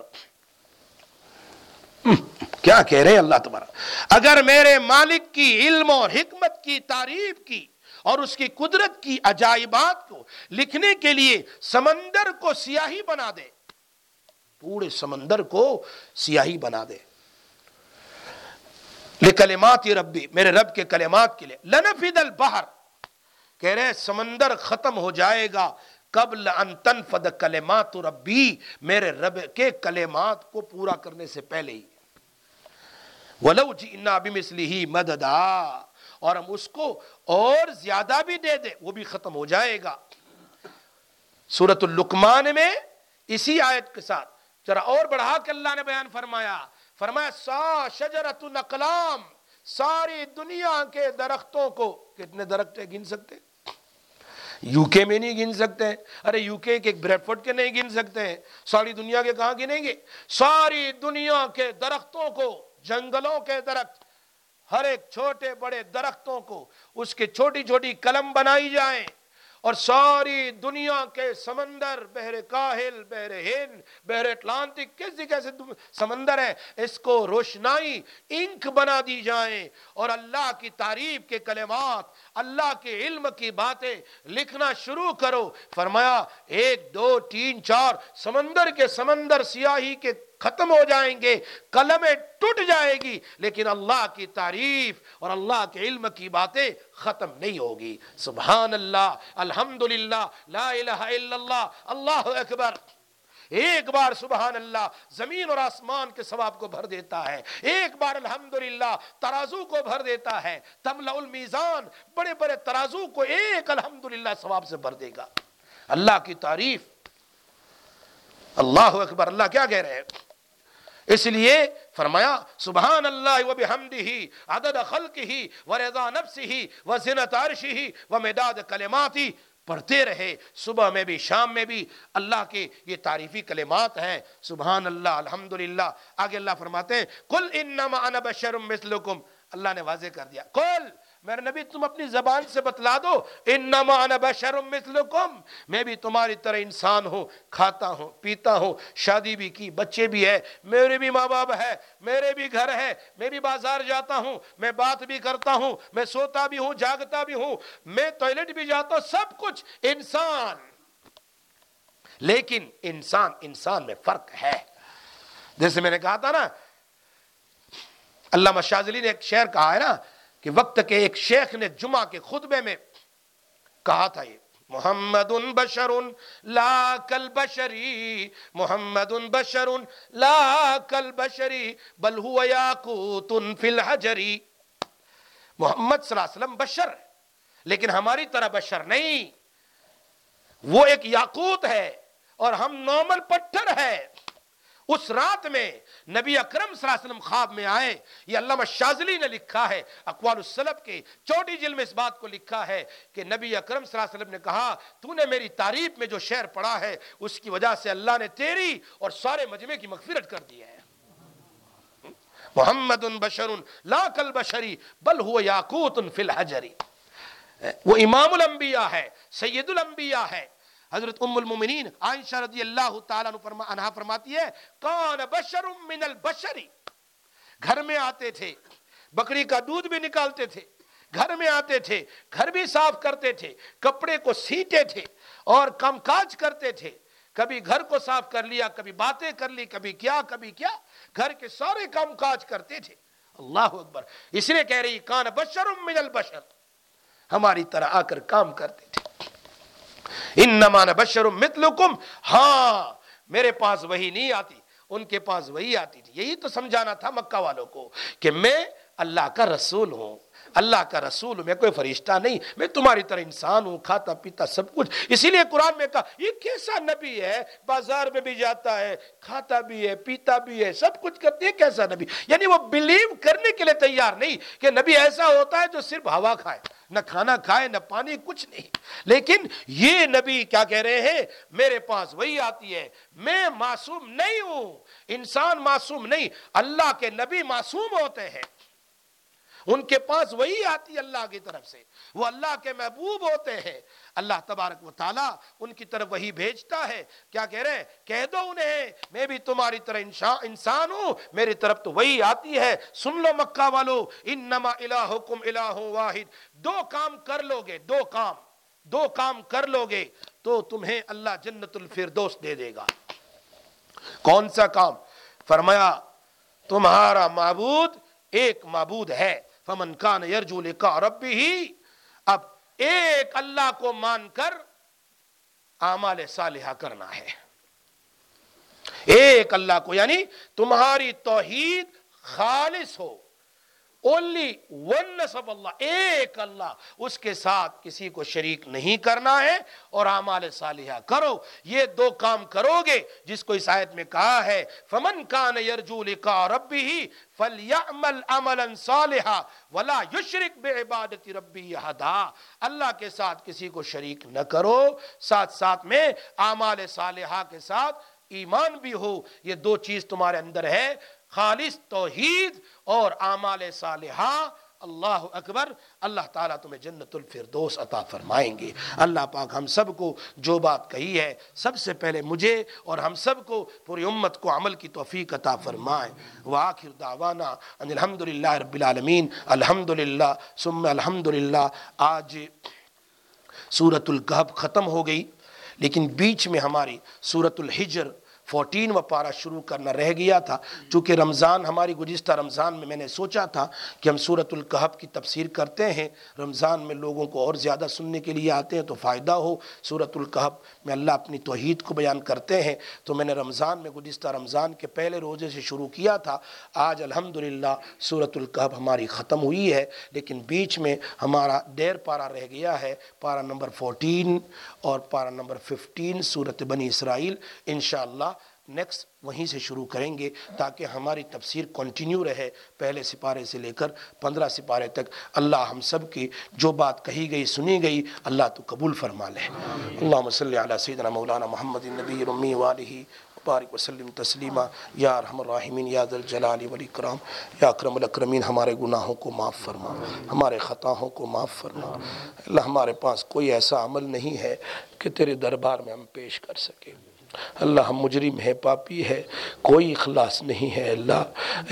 کیا کہہ رہے ہیں اللہ تبارک. اگر میرے مالک کی علم اور حکمت کی تعریف کی اور اس کی قدرت کی عجائبات کو لکھنے کے لیے سمندر کو سیاہی بنا دے, پورے سمندر کو سیاہی بنا دے, لکلمات ربی, میرے رب کے کلمات کے لیے, لنفد البحر, کہہ رہے سمندر ختم ہو جائے گا قبل ان تنفد کلمات ربی, میرے رب کے کلمات کو پورا کرنے سے پہلے ہی. وَلَوْ جِئْنَا بِمِثْلِهِ مَدَدًا, اور ہم اس کو اور زیادہ بھی دے دیں وہ بھی ختم ہو جائے گا. سورۃ اللقمان میں اسی آیت کے ساتھ ذرا اور بڑھا کے اللہ نے بیان فرمایا, سا شجرۃ الاقلام, ساری دنیا کے درختوں کو, کتنے درخت گن سکتے ہیں؟ یو کے میں نہیں گن سکتے ہیں. ارے یو کے بریڈ فورڈ کے نہیں گن سکتے ہیں, ساری دنیا کے کہاں گنیں گے؟ ساری دنیا کے درختوں کو, جنگلوں کے درخت, ہر ایک چھوٹے بڑے درختوں کو اس کے چھوٹی چھوٹی کلم بنائی جائیں، اور ساری دنیا کے سمندر، بحر کاہل، بحر ہند، بحر اٹلانٹک، کیسے کیسے سمندر ہیں، اس کو روشنائی انک بنا دی جائیں، اور اللہ کی تعریف کے کلمات، اللہ کے علم کی باتیں لکھنا شروع کرو۔ فرمایا 1 2 3 4 سمندر کے سمندر سیاہی کے ختم ہو جائیں گے، قلمیں ٹوٹ جائے گی، لیکن اللہ کی تعریف اور اللہ کے علم کی باتیں ختم نہیں ہوگی۔ سبحان اللہ، الحمدللہ، لا الہ الا اللہ، اللہ اکبر۔ ایک بار سبحان اللہ زمین اور آسمان کے ثواب کو بھر دیتا ہے، ایک بار الحمدللہ ترازو کو بھر دیتا ہے، تملأ المیزان، بڑے بڑے ترازو کو ایک الحمدللہ ثواب سے بھر دے گا۔ اللہ کی تعریف، اللہ اکبر۔ اللہ کیا کہہ رہے ہیں؟ اس لیے فرمایا سبحان اللہ وبحمدہ عدد خلقہ ورضا نفسہ وزنۃ عرشہ ومداد کلماتہ، پڑھتے رہے صبح میں بھی شام میں بھی۔ اللہ کے یہ تعریفی کلمات ہیں، سبحان اللہ، الحمدللہ۔ آگے اللہ فرماتے ہیں قل انما انا بشر مثلکم، اللہ نے واضح کر دیا، قل میرے نبی تم اپنی زبان سے بتلا دو، انما انا بشر مثلکم، میں بھی تمہاری طرح انسان ہوں، کھاتا ہوں، پیتا ہوں، شادی بھی کی، بچے بھی ہے، میرے بھی ماں باپ ہے، میرے بھی گھر ہے، میں بھی بازار جاتا ہوں، میں بات بھی کرتا ہوں، میں سوتا بھی ہوں، جاگتا بھی ہوں، میں ٹوائلٹ بھی جاتا ہوں، سب کچھ انسان۔ لیکن انسان میں فرق ہے۔ جیسے میں نے کہا تھا نا، علامہ شاذلی نے ایک شعر کہا ہے نا کہ وقت کے ایک شیخ نے جمعہ کے خطبے میں کہا تھا، یہ محمد بشر لا کالبشری، محمد بشر لا کالبشری بل هو یاقوت فی الحجری۔ محمد صلی اللہ علیہ وسلم بشر، لیکن ہماری طرح بشر نہیں، وہ ایک یاقوت ہے اور ہم نارمل پتھر ہے۔ اس رات میں نبی اکرم صلی اللہ علیہ وسلم خواب میں آئے، یہ علامہ شاذلی نے لکھا ہے، اقوال السلف کے چوٹی جلد میں اس بات کو لکھا ہے کہ نبی اکرم صلی اللہ علیہ وسلم نے کہا تو نے میری تعریف میں جو شعر پڑھا ہے اس کی وجہ سے اللہ نے تیری اور سارے مجمع کی مغفرت کر دی ہے۔ محمد بشر لا کالبشری بل هو یاقوت فی الحجری، وہ امام الانبیاء ہے، سید الانبیاء ہے۔ حضرت ام المومنین عائشہ رضی اللہ تعالیٰ عنہا فرماتی ہے کان بشر من البشری، گھر میں آتے تھے، بکری کا دودھ بھی نکالتے تھے، گھر میں آتے تھے، گھر بھی صاف کرتے تھے، کپڑے کو سیتے تھے اور کام کاج کرتے تھے، کبھی گھر کو صاف کر لیا، کبھی باتیں کر لی، کبھی کیا، گھر کے سارے کام کاج کرتے تھے۔ اللہ اکبر۔ اس لیے کہہ رہی کان بشر من البشر، ہماری طرح آ کر کام کرتے تھے۔ انما انا بشر مثلکم، ہاں میرے پاس وحی نہیں آتی، ان کے پاس وحی آتی تھی۔ یہی تو سمجھانا تھا مکہ والوں کو کہ میں اللہ کا رسول ہوں، اللہ کا رسول ہوں، میں کوئی فرشتہ نہیں، میں تمہاری طرح انسان ہوں، کھاتا پیتا سب کچھ۔ اسی لیے قرآن میں کہا یہ کیسا نبی ہے، بازار میں بھی جاتا ہے، کھاتا بھی ہے، پیتا بھی ہے، سب کچھ کرتے ہے، کیسا نبی؟ یعنی وہ بلیو کرنے کے لیے تیار نہیں کہ نبی ایسا ہوتا ہے جو صرف ہوا کھائے، نہ کھانا کھائے نہ پانی، کچھ نہیں۔ لیکن یہ نبی کیا کہہ رہے ہیں، میرے پاس وہی آتی ہے، میں معصوم نہیں ہوں، انسان معصوم نہیں، اللہ کے نبی معصوم ہوتے ہیں، ان کے پاس وہی آتی ہے اللہ کی طرف سے، وہ اللہ کے محبوب ہوتے ہیں، اللہ تبارک و تعالیٰ ان کی طرف وہی بھیجتا ہے۔ کیا کہہ رہے ہیں، کہہ دو انہیں میں بھی تمہاری طرح انسان ہوں، میری طرف تو وہی آتی ہے۔ سن لو مکہ والو، انما الہکم الہ واحد، دو کام کر لو گے، دو کام کر لو گے تو تمہیں اللہ جنت الفردوس دے دے گا۔ کون سا کام؟ فرمایا تمہارا معبود ایک معبود ہے، فمن کان یرجو لقاء ربہ، اب ایک اللہ کو مان کر اعمال صالحہ کرنا ہے، ایک اللہ کو، یعنی تمہاری توحید خالص ہو، only oneness of اللہ، ایک اللہ، اس کے ساتھ کسی کو شریک نہیں کرنا ہے، اور اعمال صالحہ کرو۔ یہ دو کام کرو گے جس کو اس آیت میں کہا ہے فمن کان یرجو لقاء ربہ فلیعمل عملا صالحا ولا یشرک بعبادۃ ربہ احدا، اللہ کے ساتھ کسی کو شریک نہ کرو، ساتھ میں اعمال صالحہ کے ساتھ ایمان بھی ہو، یہ دو چیز تمہارے اندر ہے، خالص توحید اور اعمال صالحہ، اللہ اکبر، اللہ تعالیٰ تمہیں جنت الفردوس عطا فرمائیں گے۔ اللہ پاک ہم سب کو جو بات کہی ہے، سب سے پہلے مجھے اور ہم سب کو، پوری امت کو عمل کی توفیق عطا فرمائے۔ وآخر دعوانا ان الحمدللہ رب العالمین۔ الحمدللہ ثم الحمدللہ۔ آج سورۃ الکہف ختم ہو گئی، لیکن بیچ میں ہماری سورۃ الحجر 14واں پارہ شروع کرنا رہ گیا تھا۔ چونکہ رمضان، ہماری گزشتہ رمضان میں نے سوچا تھا کہ ہم سورۃ الکہف کی تفسیر کرتے ہیں، رمضان میں لوگوں کو اور زیادہ سننے کے لیے آتے ہیں تو فائدہ ہو۔ سورۃ الکہف میں اللہ اپنی توحید کو بیان کرتے ہیں، تو میں نے رمضان میں، گزشتہ رمضان کے پہلے روزے سے شروع کیا تھا۔ آج الحمدللہ سورۃ الکہف ہماری ختم ہوئی ہے، لیکن بیچ میں ہمارا 1.5 پارہ رہ گیا ہے، پارہ نمبر 14 اور پارہ نمبر 15 سورۃ بنی اسرائیل۔ انشاءاللہ نیکسٹ وہیں سے شروع کریں گے تاکہ ہماری تفسیر کنٹینیو رہے، پہلے سپارے سے لے کر 15 سپارے تک۔ اللہ ہم سب کی جو بات کہی گئی، سنی گئی، اللہ تو قبول فرما لے۔ اللہم صلی علی سیدنا مولانا محمد النبی الامی وآلہ بارک وسلم تسلیما۔ یا ارحم الراحمین، یا ذی الجلال والاکرام، یا اکرم الاکرمین، ہمارے گناہوں کو معاف فرما، ہمارے خطاؤں کو معاف فرما۔ اللہ ہمارے پاس کوئی ایسا عمل نہیں ہے کہ تیرے دربار میں ہم پیش کر سکیں۔ اللہ ہم مجرم ہے، پاپی ہے، کوئی اخلاص نہیں ہے اللہ۔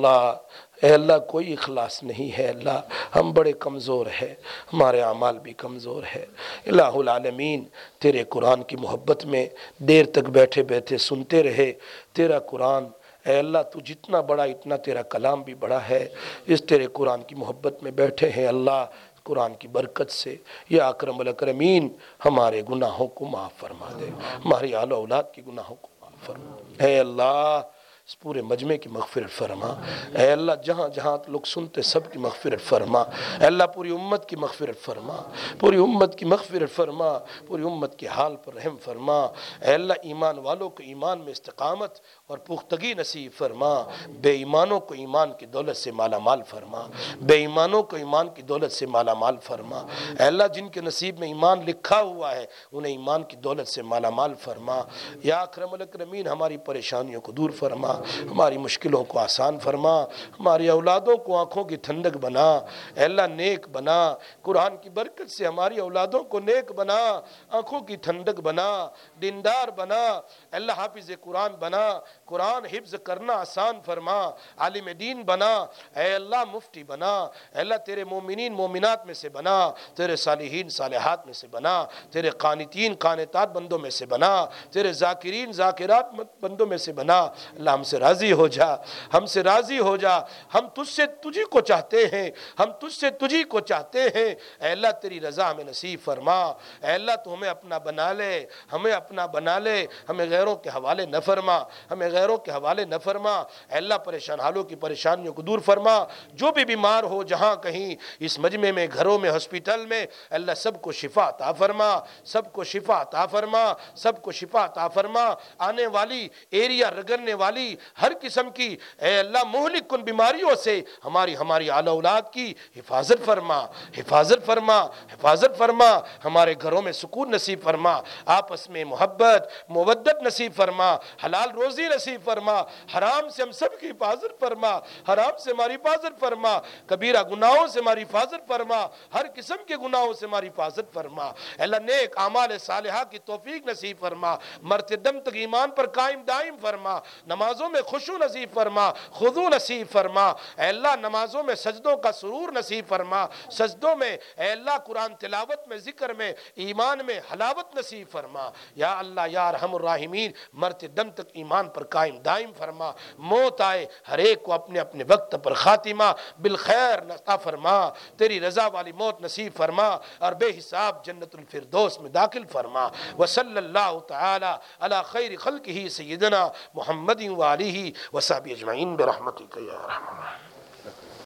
اے اللہ کوئی اخلاص نہیں ہے اللہ، ہم بڑے کمزور ہیں، ہمارے اعمال بھی کمزور ہے۔ الہ العالمین، تیرے قرآن کی محبت میں دیر تک بیٹھے بیٹھے سنتے رہے تیرا قرآن۔ اے اللہ تو جتنا بڑا اتنا تیرا کلام بھی بڑا ہے۔ اس تیرے قرآن کی محبت میں بیٹھے ہیں اللہ، قرآن کی برکت سے یا اکرم الاکرمین ہمارے گناہوں کو معاف فرما دے، ہماری آل و اولاد کی گناہوں کو معاف فرما۔ اے اللہ اس پورے مجمع کی مغفرت فرما۔ اے اللہ جہاں جہاں لوگ سنتے سب کی مغفرت فرما۔ اے اللہ پوری امت کی مغفرت فرما، پوری امت کی مغفرت فرما، پوری امت کے حال پر رحم فرما۔ اے اللہ ایمان والوں کو ایمان میں استقامت اور پختگی نصیب فرما، بے ایمانوں کو ایمان کی دولت سے مالا مال فرما، بے ایمانوں کو ایمان کی دولت سے مالا مال فرما۔ اے اللہ جن کے نصیب میں ایمان لکھا ہوا ہے انہیں ایمان کی دولت سے مالا مال فرما۔ یا اکرم الاکرمین ہماری پریشانیوں کو دور فرما، ہماری مشکلوں کو آسان فرما، ہماری اولادوں کو آنکھوں کی ٹھنڈک بنا۔ اے اللہ نیک بنا، قرآن کی برکت سے ہماری اولادوں کو نیک بنا، آنکھوں کی ٹھنڈک بنا، دیندار بنا۔ اے اللہ حافظ قرآن بنا، قرآن حفظ کرنا آسان فرما، عالم دین بنا۔ اے اللہ مفتی بنا، اے اللہ تیرے مومنین مومنات میں سے بنا، تیرے صالحین صالحات میں سے بنا، تیرے قانتین قانتات بندوں میں سے بنا، تیرے ذاکرین ذاکرات بندوں میں سے بنا۔ اللہ ہم سے راضی ہو جا، ہم سے راضی ہو جا، ہم تجھ سے تجھی کو چاہتے ہیں، ہم تجھ سے تجھی کو چاہتے ہیں۔ اے اللہ تیری رضا ہمیں نصیب فرما۔ اے اللہ تو ہمیں اپنا بنا لے، ہمیں اپنا بنا لے، ہمیں غیروں کے حوالے نہ فرما، ہمیں غیروں کے حوالے نہ فرما۔ اے اللہ پریشان حالوں کی پریشانیوں کو دور فرما، جو بھی بیمار ہو جہاں کہیں، اس مجمع میں، گھروں میں، ہسپیٹل میں، اللہ سب کو شفا عطا فرما، سب کو شفا عطا فرما، سب کو شفا عطا فرما۔ آنے والی ایریا رگڑنے والی ہر قسم کی اے اللہ مہلک کن بیماریوں سے ہماری آل اولاد کی حفاظت فرما، حفاظت فرما، حفاظت فرما۔ ہمارے گھروں میں سکون نصیب فرما، آپس میں محبت مودت نصیب فرما، حلال روزی نصیب فرما، حرام سے ہم سب کی حفاظت فرما، حرام سے ہماری حفاظت فرما، کبیرہ گناہوں سے ہماری حفاظت فرما، ہر قسم کے گناہوں سے ہماری حفاظت فرما۔ اے اللہ نیک اعمال صالحہ کی توفیق نصیب فرما، مرتے دم تک ایمان پر قائم دائم فرما، نمازوں میں خشوع نصیب فرما، خضوع نصیب فرما۔ اے اللہ نمازوں میں سجدوں کا سرور نصیب فرما، سجدوں میں اے اللہ قرآن تلاوت میں، ذکر میں، ایمان میں حلاوت نصیب فرما۔ یا اللہ یا ارحم الراحمین مرتے دم تک ایمان پر قائم دائم فرما، موت آئے ہر ایک کو اپنے اپنے وقت پر خاتمہ بالخیر عطا فرما، تیری رضا والی موت نصیب فرما اور بے حساب جنت الفردوس میں داخل فرما۔ وصلی اللہ تعالی علی خیر خلقہ سیدنا محمد وآلہ وصحبہ اجمعین برحمتک یا ارحم الراحمین۔